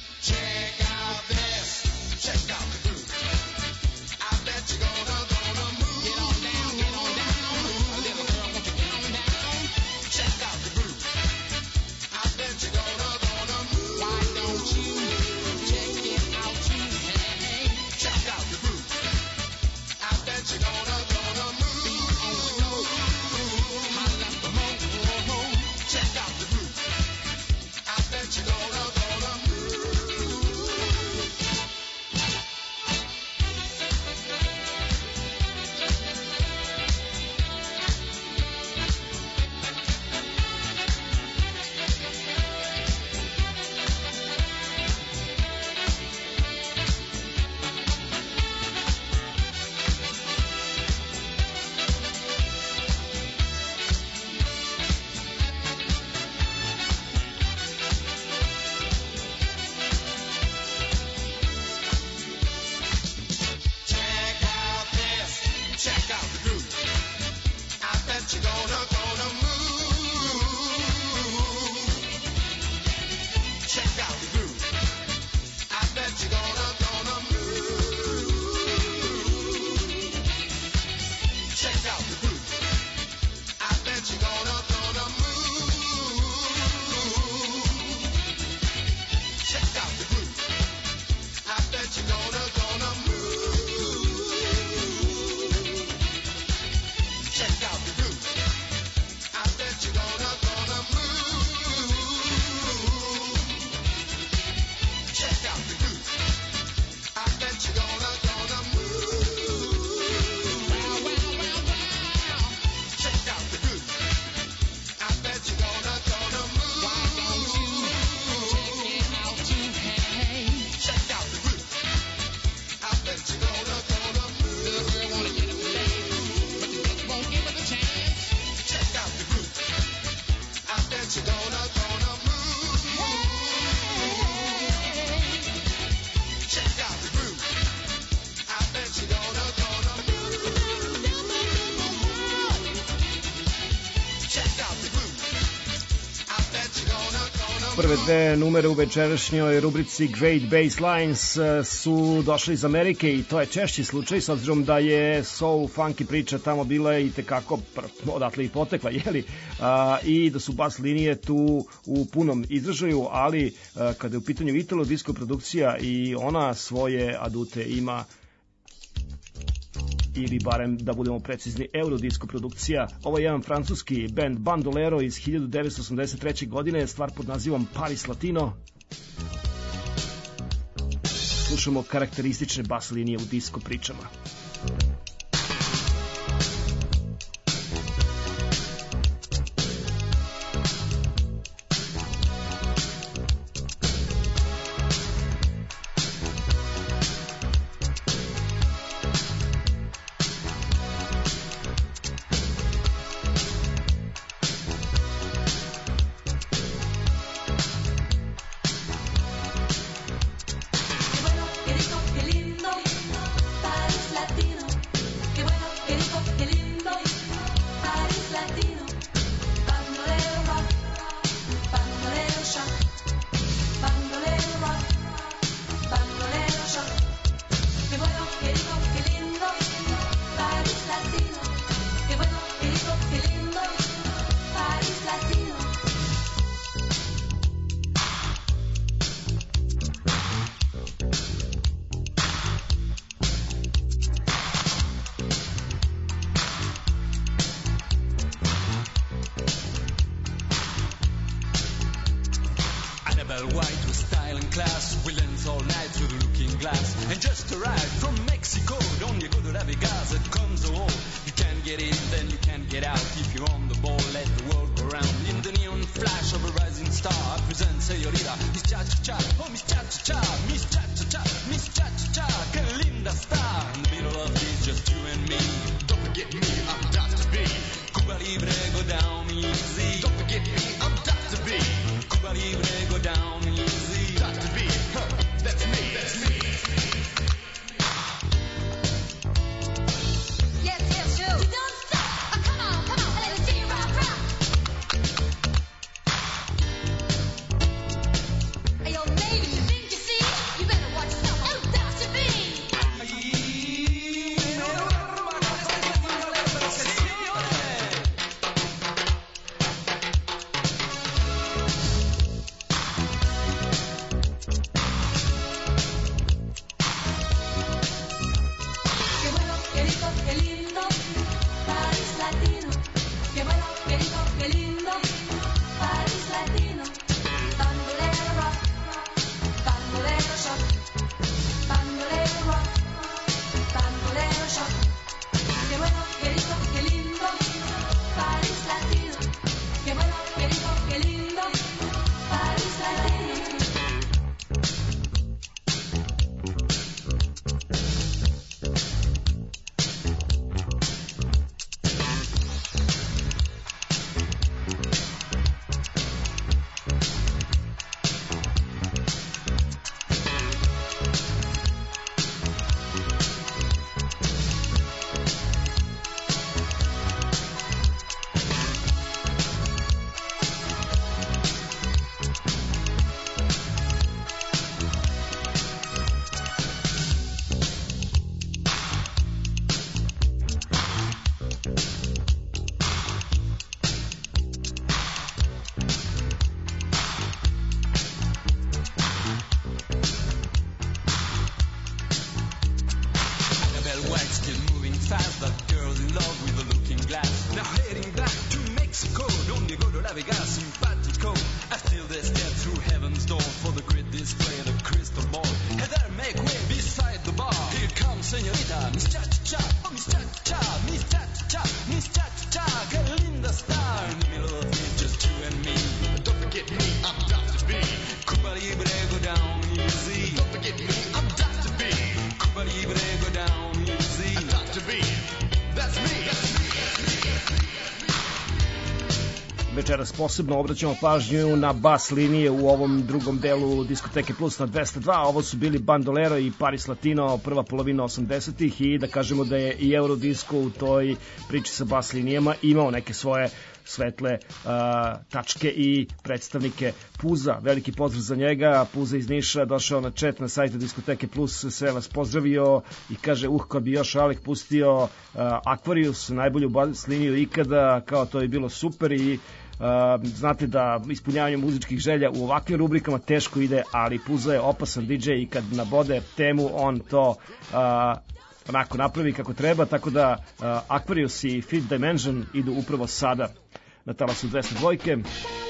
Check out the groove. I bet you're gonna Prve dve numere u večerašnjoj rubrici Great Bass Lines su došli iz Amerike i to je češći slučaj s obzirom da je soul funky priča tamo bila i tekako odatle i potekla, jeli? I da su bas linije tu u punom izražaju, ali kada je u pitanju italo disco produkcija i ona svoje adute ima, ili barem da budemo precizni eurodisco produkcija. Ovo je jedan francuski band Bandolero iz 1983. godine, stvar pod nazivom Paris Latino. Slušamo karakteristične bas linije u disco pričama. Večeras posebno obraćamo pažnju na bas linije u ovom drugom delu Diskoteke Plus na 202. Ovo su bili Bandolero i Paris Latino, prva polovina 80-ih, i da kažemo da je i Eurodisco u toj priči sa bas linijama imao neke svoje svetle tačke i predstavnike Puza. Veliki pozdrav za njega, Puza iz Niša, došao na chat na sajtu Diskoteke Plus, sve vas pozdravio i kaže, kad bi još Alek pustio Aquarius, najbolju bas liniju ikada, kao to je bilo super i znate da ispunjavanje muzičkih želja u ovakvim rubrikama teško ide, ali Puza je opasan DJ i kad nabode temu, on to onako napravi kako treba, tako da Aquarius i Fifth Dimension idu upravo sada na talasu 202.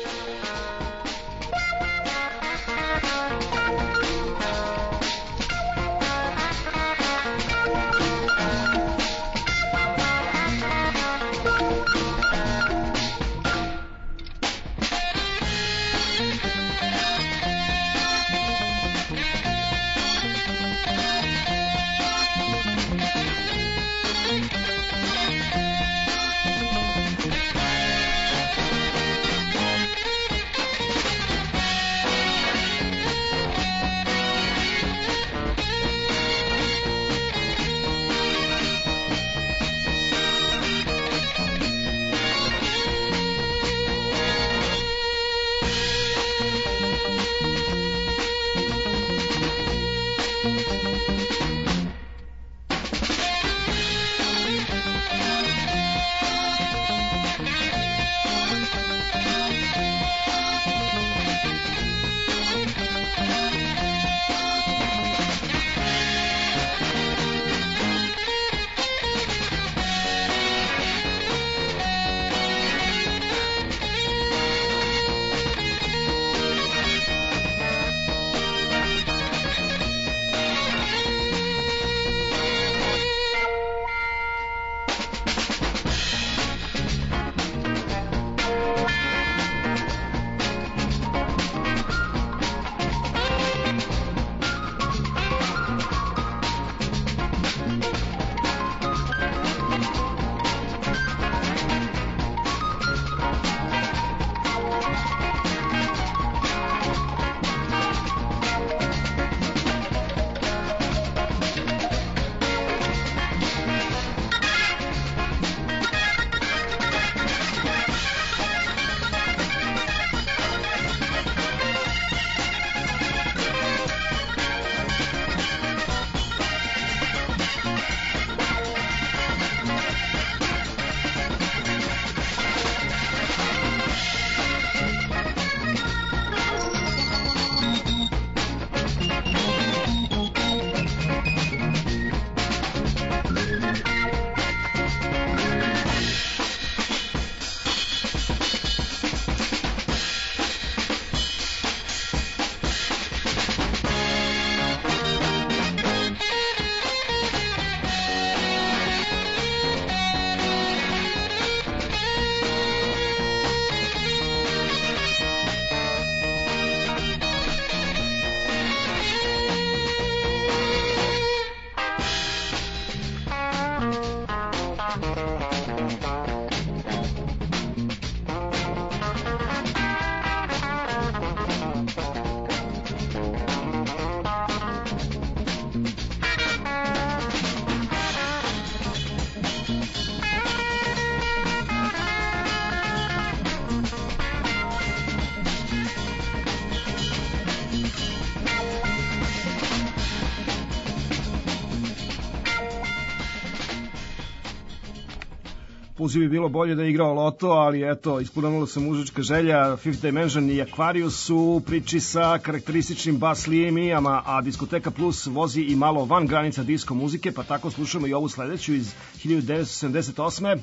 Puzi bi bilo bolje da je igrao loto, ali eto, ispunila se muzička želja. Fifth Dimension i Aquarius su u priči sa karakterističnim bas linijama, a Diskoteka Plus vozi i malo van granica disko muzike, pa tako slušamo i ovu sledeću iz 1978.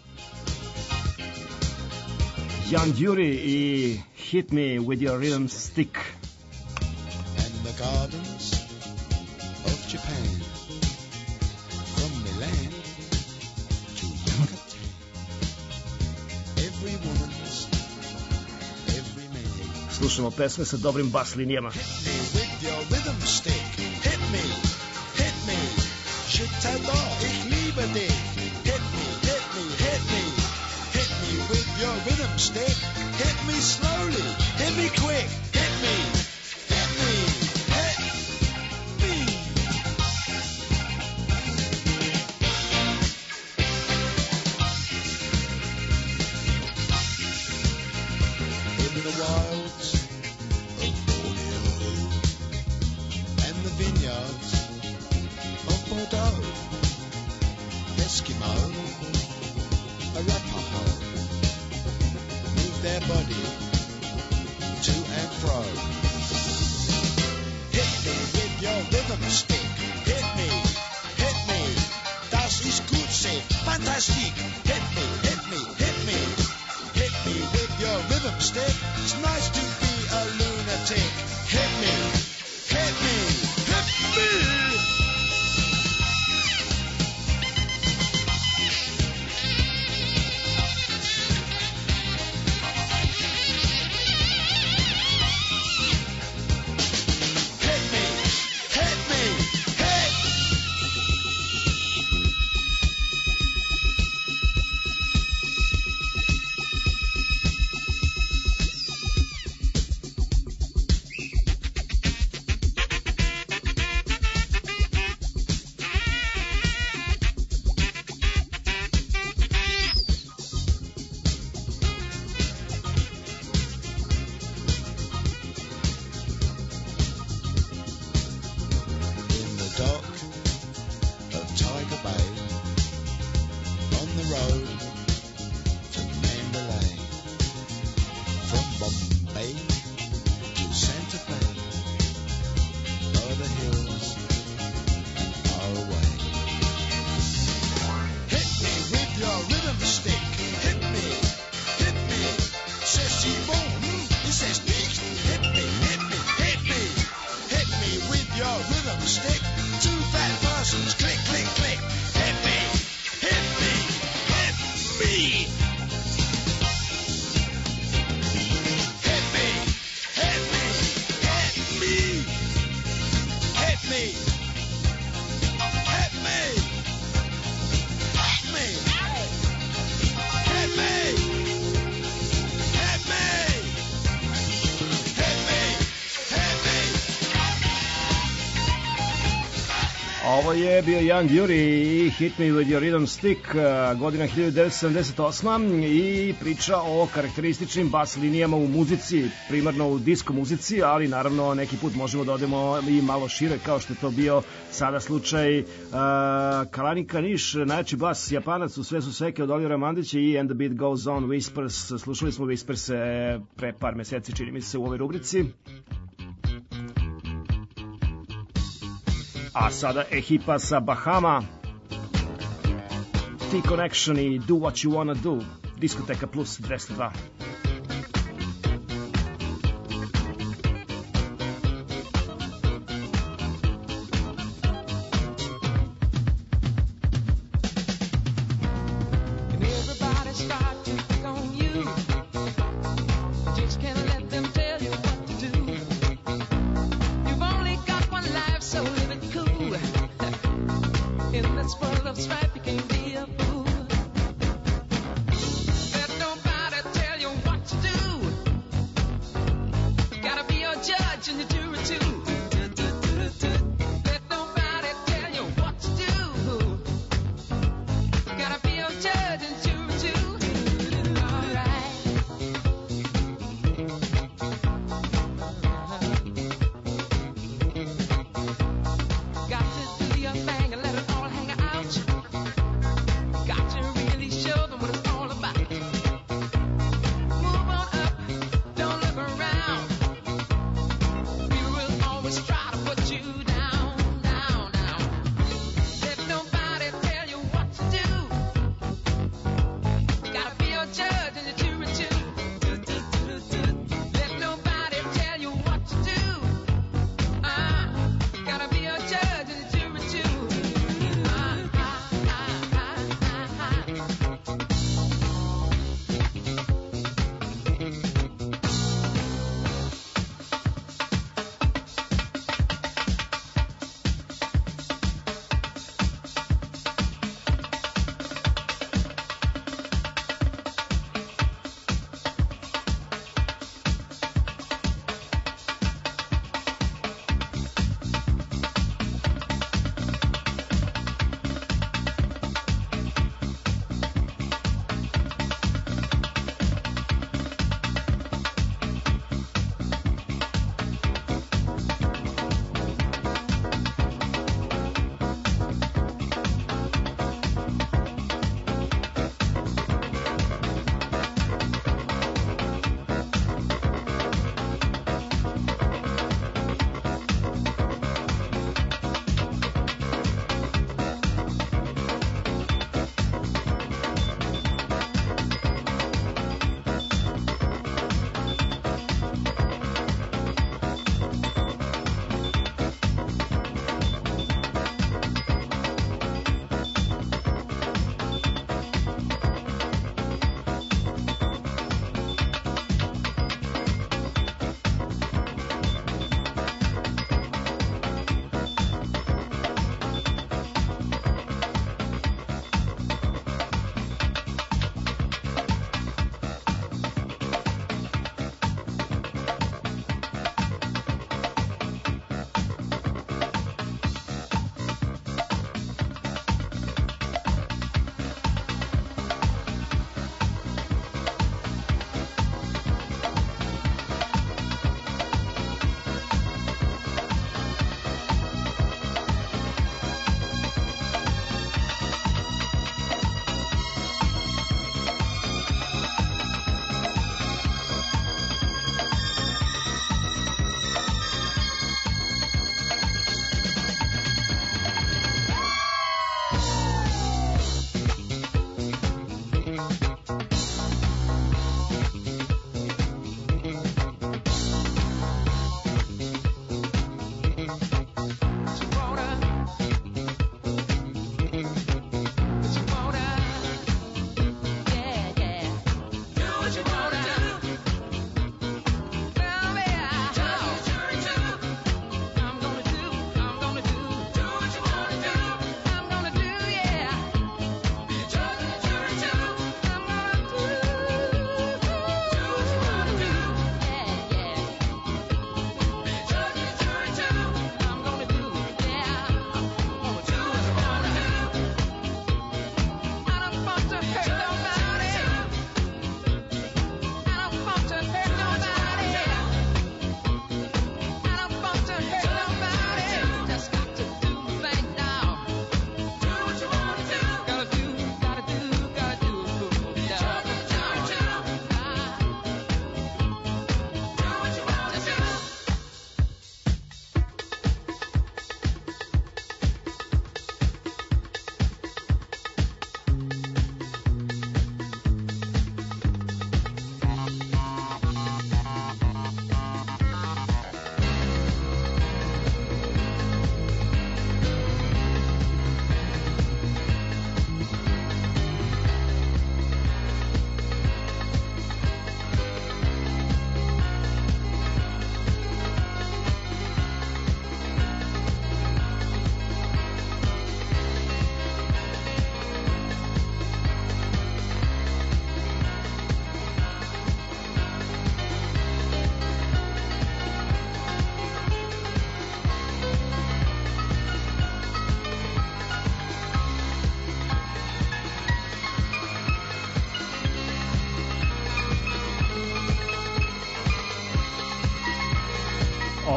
Jan Dury i Hit Me With Your Rhythm Stick. And the gardens of Japan, from Milan to Yucatan, every woman's, every man. Slušamo pesme sa dobrim bas linijama. Hit me with your rhythm stick, hit me, je t'adore, ich liebe dich, hit me, hit me with your rhythm stick, hit me slowly, hit me quick, hit me, hit me, hit me. Eskimo, Arapaho, move their body to and fro. Hit me with your rhythm stick. Hit me, das ist gut, say, fantastic. Hit me, hit me, hit me, hit me with your rhythm stick. It's nice to be a lunatic. Hit me, hit me, hit me. Ovo je bio Young Yuri i Hit Me With Your Rhythm Stick, godina 1978 i priča o karakterističnim bas linijama u muzici, primarno u disko muzici, ali naravno neki put možemo da odemo i malo šire, kao što je to bio sada slučaj Kalani Kaniš, najjači bas Japanac u Sve su seke od Olivera Mandića i And the Beat Goes On, Whispers. Slušali smo Whispers pre par meseci, čini mi se, u ovoj rubrici. A sada ekipa sa Bahama, T-Connection i Do What You Wanna Do, Diskoteka Plus 202.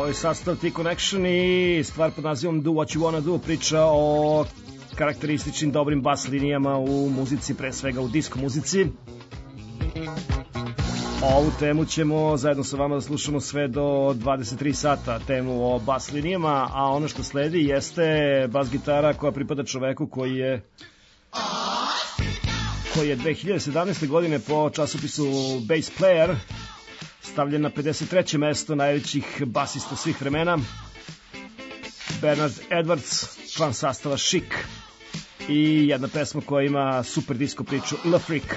ovaj sastav T-Connection i stvar pod nazivom Do What You Wanna Do priča o karakterističnim dobrim bas linijama u muzici, pre svega u disko muzici. Ovu temu ćemo zajedno sa vama da slušamo sve do 23 sata, temu o bas linijama, a ono što sledi jeste bas gitara koja pripada čoveku koji je 2017. godine po časopisu Bass Player stavljen na 53. mesto najvećih basista svih vremena. Bernard Edwards, član sastava Chic, i jedna pesma koja ima super disco priču, Le Freak.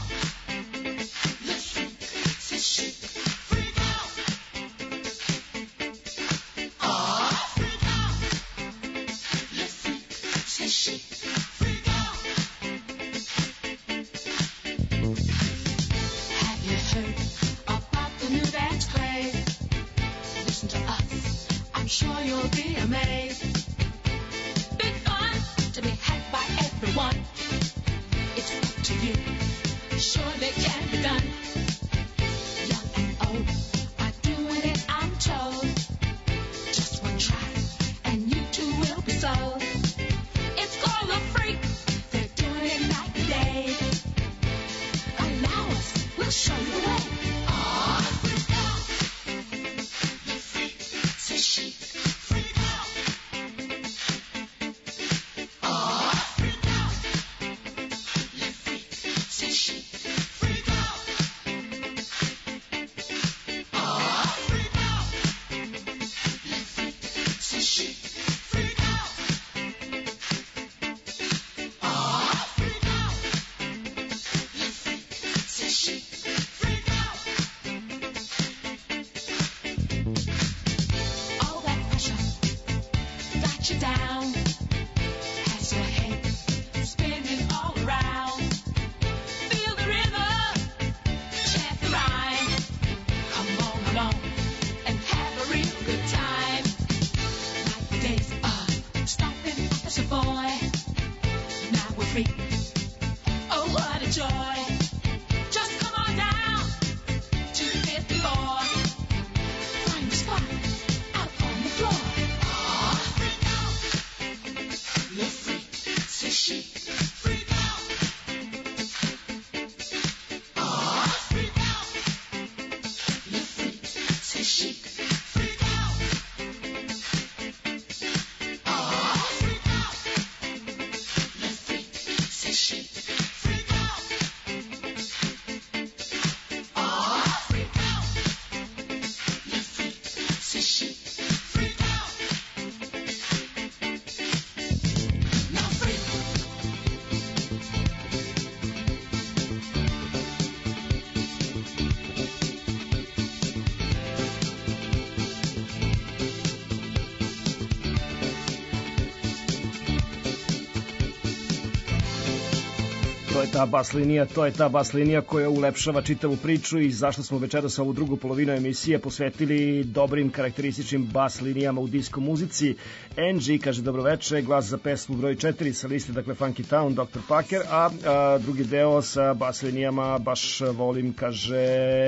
To je ta bas linija koja ulepšava čitavu priču i zašto smo večeras ovu drugu polovinu emisije posvetili dobrim karakterističnim bas linijama u disko muzici. Angie kaže dobroveče, glas za pesmu broj 4 sa liste, dakle Funky Town, Dr. Packer, a drugi deo sa bas linijama baš volim, kaže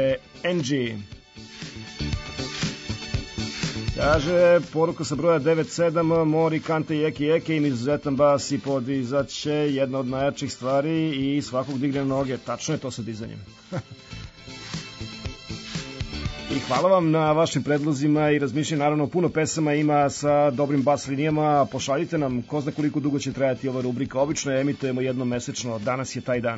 Angie. Kaže, poruka sa broja 97, Mori, Kante i Eke im izuzetan bas i podizaće jedna od najjačih stvari i svakog digne noge. Tačno je to sa dizanjem. I hvala vam na vašim predlozima i razmišljanju. Naravno, puno pesama ima sa dobrim bas linijama. Pošaljite nam, ko zna koliko dugo će trajati ova rubrika. Obično je emitujemo jednom mesečno. Danas je taj dan.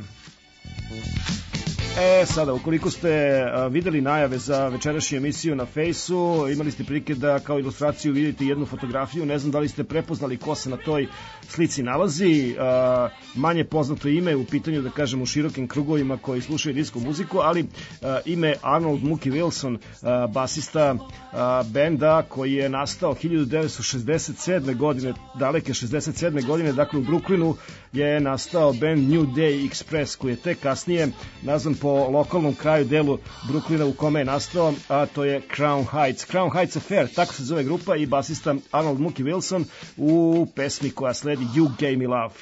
Sada, ukoliko ste videli najave za večerašnju emisiju na Fejsu, imali ste prilike da kao ilustraciju vidite jednu fotografiju, ne znam da li ste prepoznali ko se na toj slici nalazi, manje poznato ime u pitanju, da kažem, u širokim krugovima koji slušaju disco muziku, ali ime Arnold Mookie Wilson, basista benda koji je nastao 1967. godine, daleke 67. godine, dakle u Brooklynu je nastao band New Day Express, koji je tek kasnije nazvan po lokalnom kraju delu Brooklyna u kome je nastao, a to je Crown Heights. Crown Heights Affair, tako se zove grupa, i basista Arnold Mookie Wilson u pesmi koja sledi You Gave Me Love.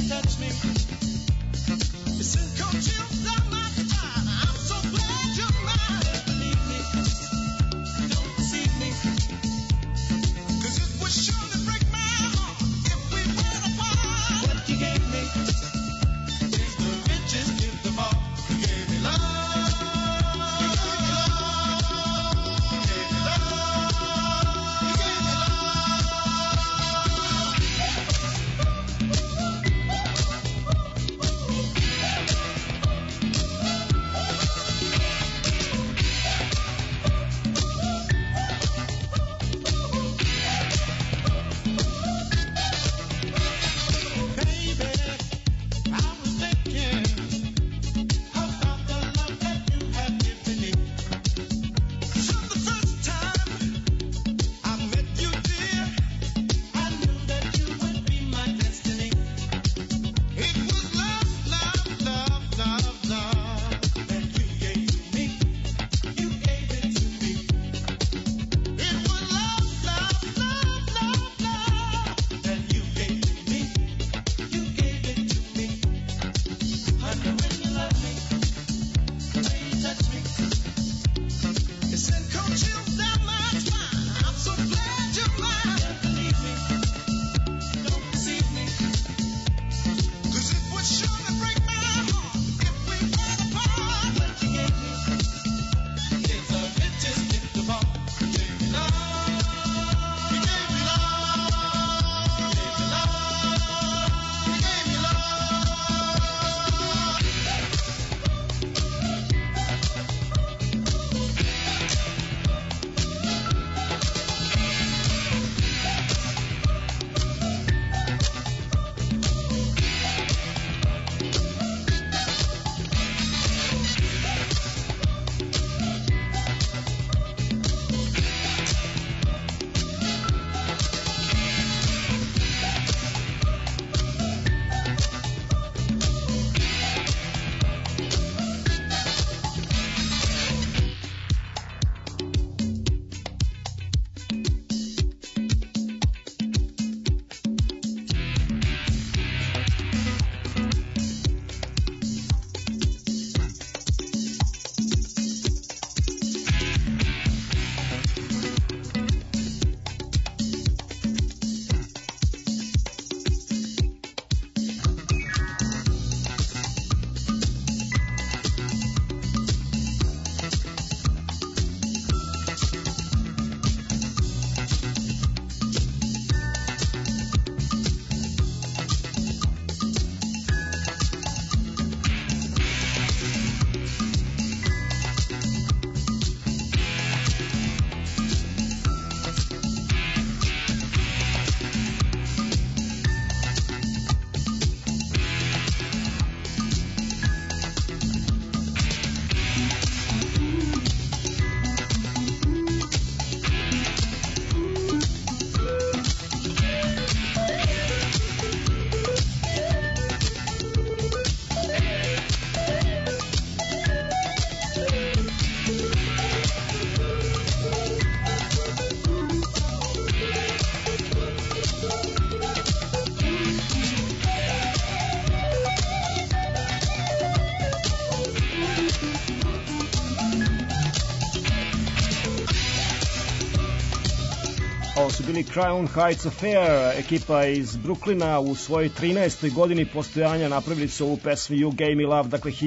Ovo su bili Crown Heights Affair, ekipa iz Brooklyna u svojoj 13. godini postojanja napravili su ovu pesmu You Gave Me Love, dakle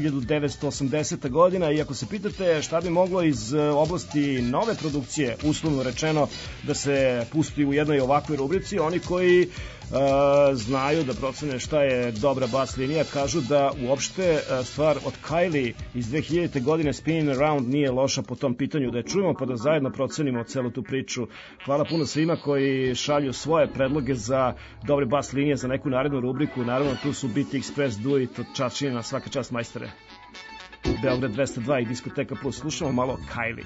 1980. godina, i ako se pitate šta bi moglo iz oblasti nove produkcije, uslovno rečeno, da se pusti u jednoj ovakvoj rubrici, oni koji znaju da procene šta je dobra bas linija, kažu da uopšte stvar od Kylie iz 2000. godine Spinning Around nije loša po tom pitanju, da je čujemo pa da zajedno procenimo celu tu priču. Hvala puno svima koji šalju svoje predloge za dobre bas linije za neku narednu rubriku. Naravno tu su BT Express, Do It, od Čačina, svaka čast majstore. Beograd 202 i Diskoteka Plus. Slušamo malo Kylie.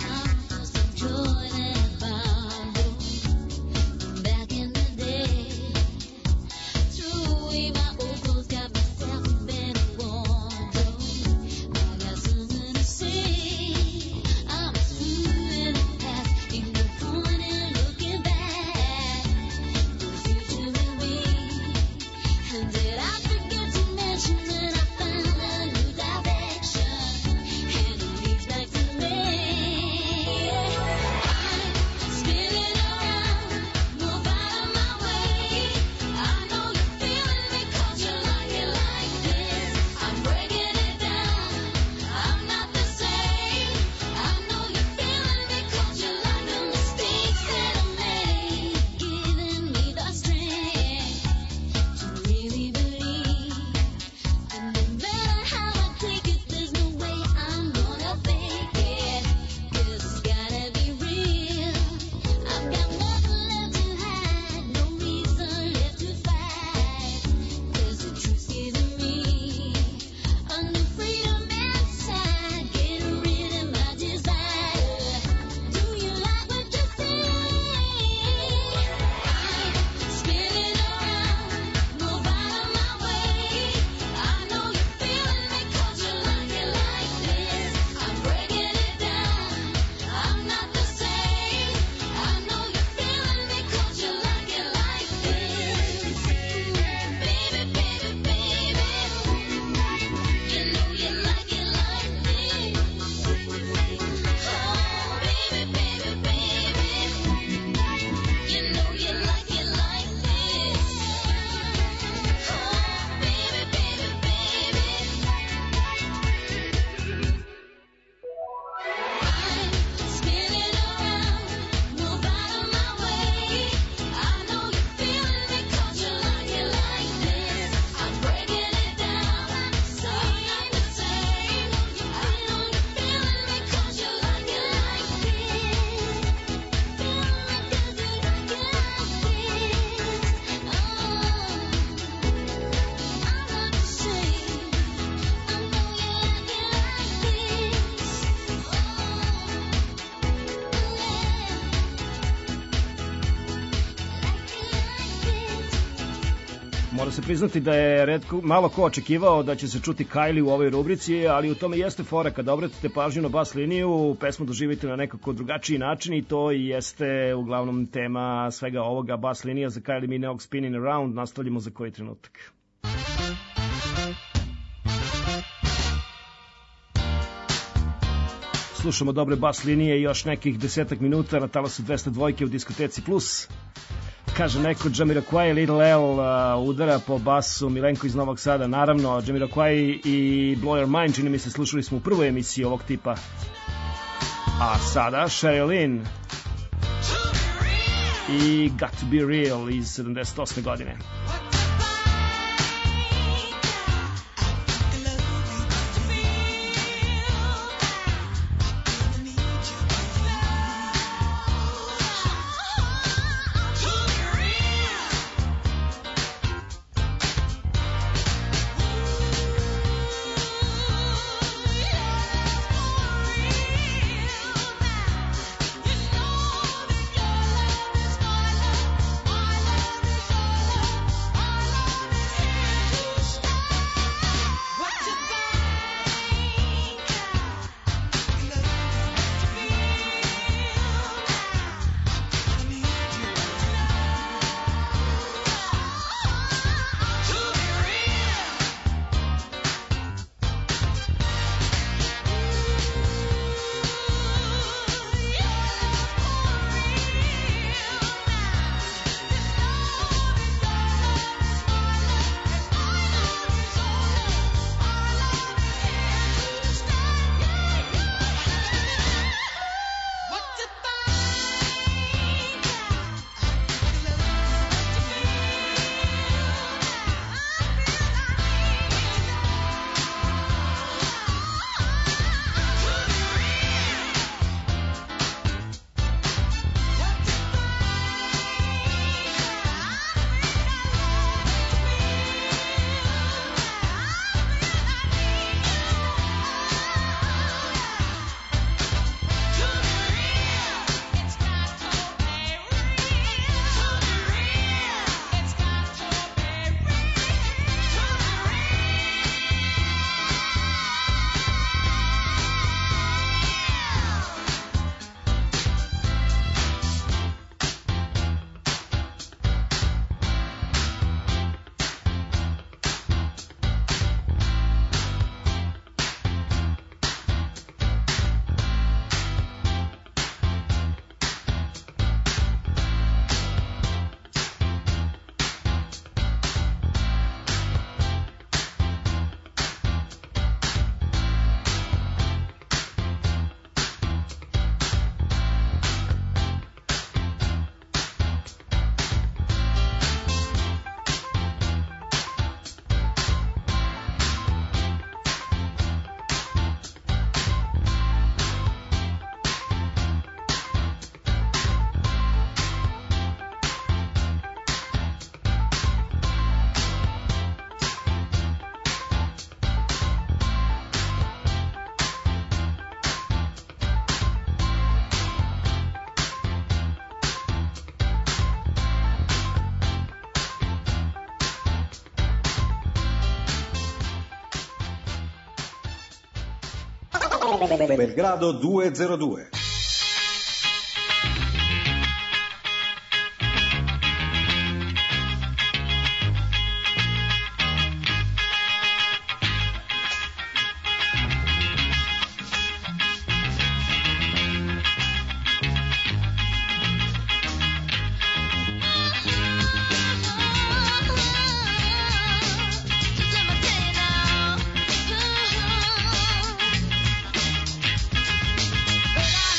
Back in the day Mora se priznati da je malo ko očekivao da će se čuti Kylie u ovoj rubrici, ali u tome jeste fora kada obratite pažnju na bas liniju, pesmu doživite na nekako drugačiji način i to jeste uglavnom tema svega ovoga, bas linija za Kylie Minogue Spinning Around. Nastavljamo za koji trenutak. Slušamo dobre bas linije i još nekih 10 minuta na talasu 202 u diskoteci Plus. Kaže neko Jamiroquai, Little L udara po basu, Milenko iz Novog Sada, naravno Jamiroquai i Blow Your Mind, čini mi se slušali smo u prvoj emisiji ovog tipa. A sada Sherilyn i Got to Be Real iz 78. godine. Belgrado 202. But I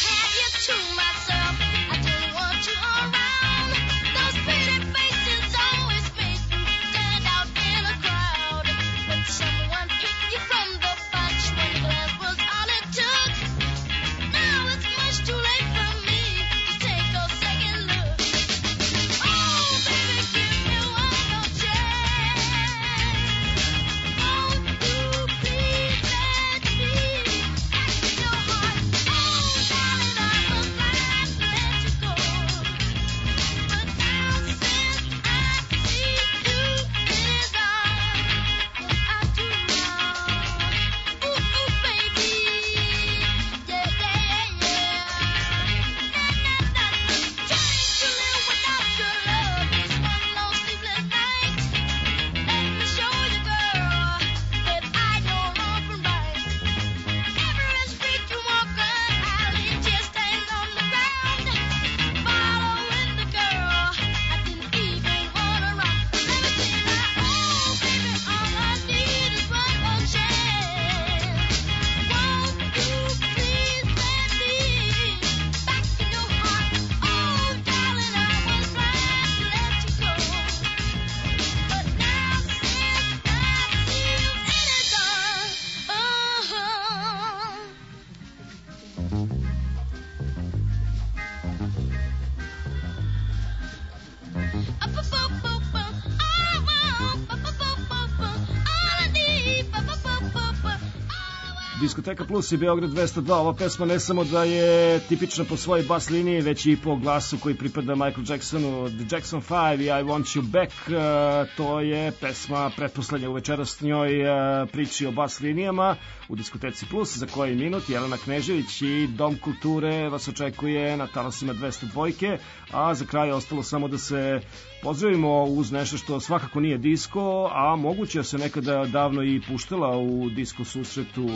Diskoteka Plus i Beograd 202. Ova pesma ne samo da je tipična po svojoj bas liniji, već i po glasu koji pripada Michael Jacksonu. The Jackson 5 i I Want You Back, to je pesma pretposlednja u večerasnjoj priči o bas linijama u Diskoteci Plus. Za koji minut Jelena Knežević i Dom kulture vas očekuje na talasima 202, a za kraj je ostalo samo da se pozdravimo uz nešto što svakako nije disko, a moguće se nekada davno i puštala u disko susretu.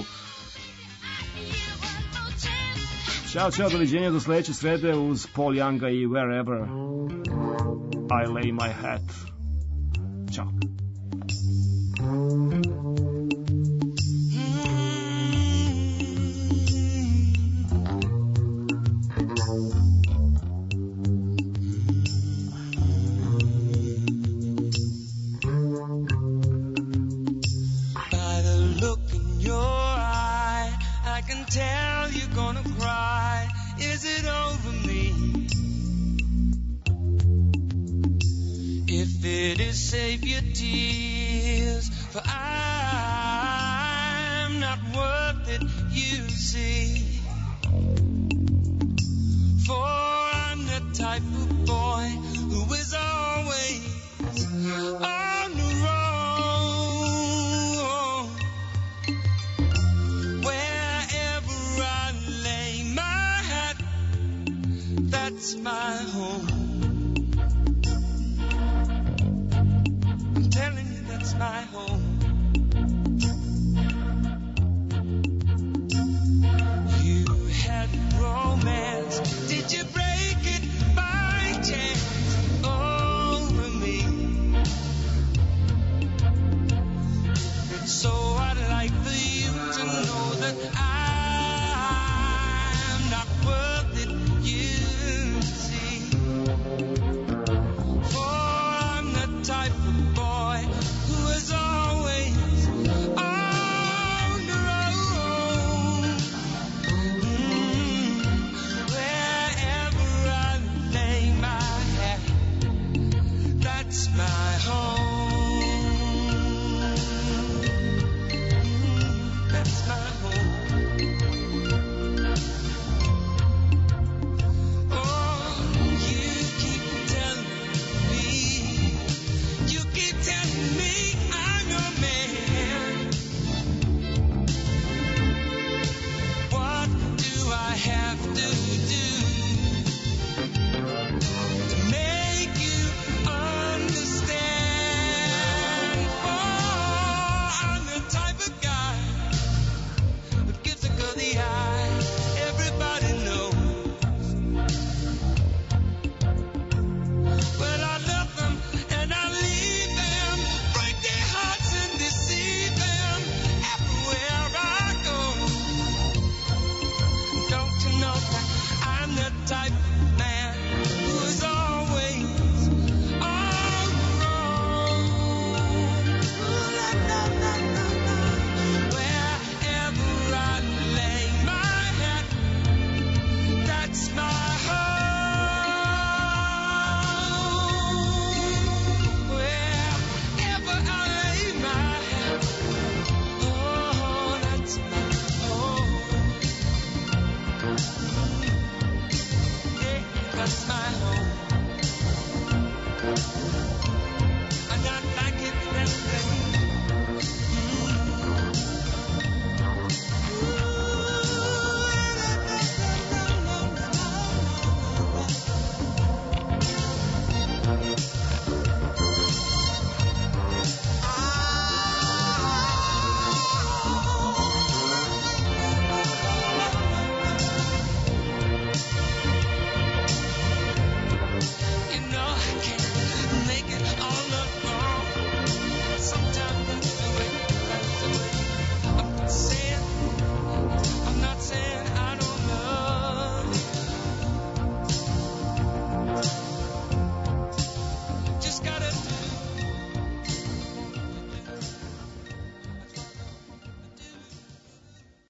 Ćao, doviđenja do sledeće srede uz Paul Younga i Wherever I Lay My Hat. Ćao. Tell you're gonna cry. Is it over me? If it is, save your tears, for I'm not worth it, you see. For I'm the type of boy who is always on the road. That's my home. I'm telling you, that's my home. You had romance. Did you break it by chance over me? So I'd like for you to know that I'm not worth it. You type of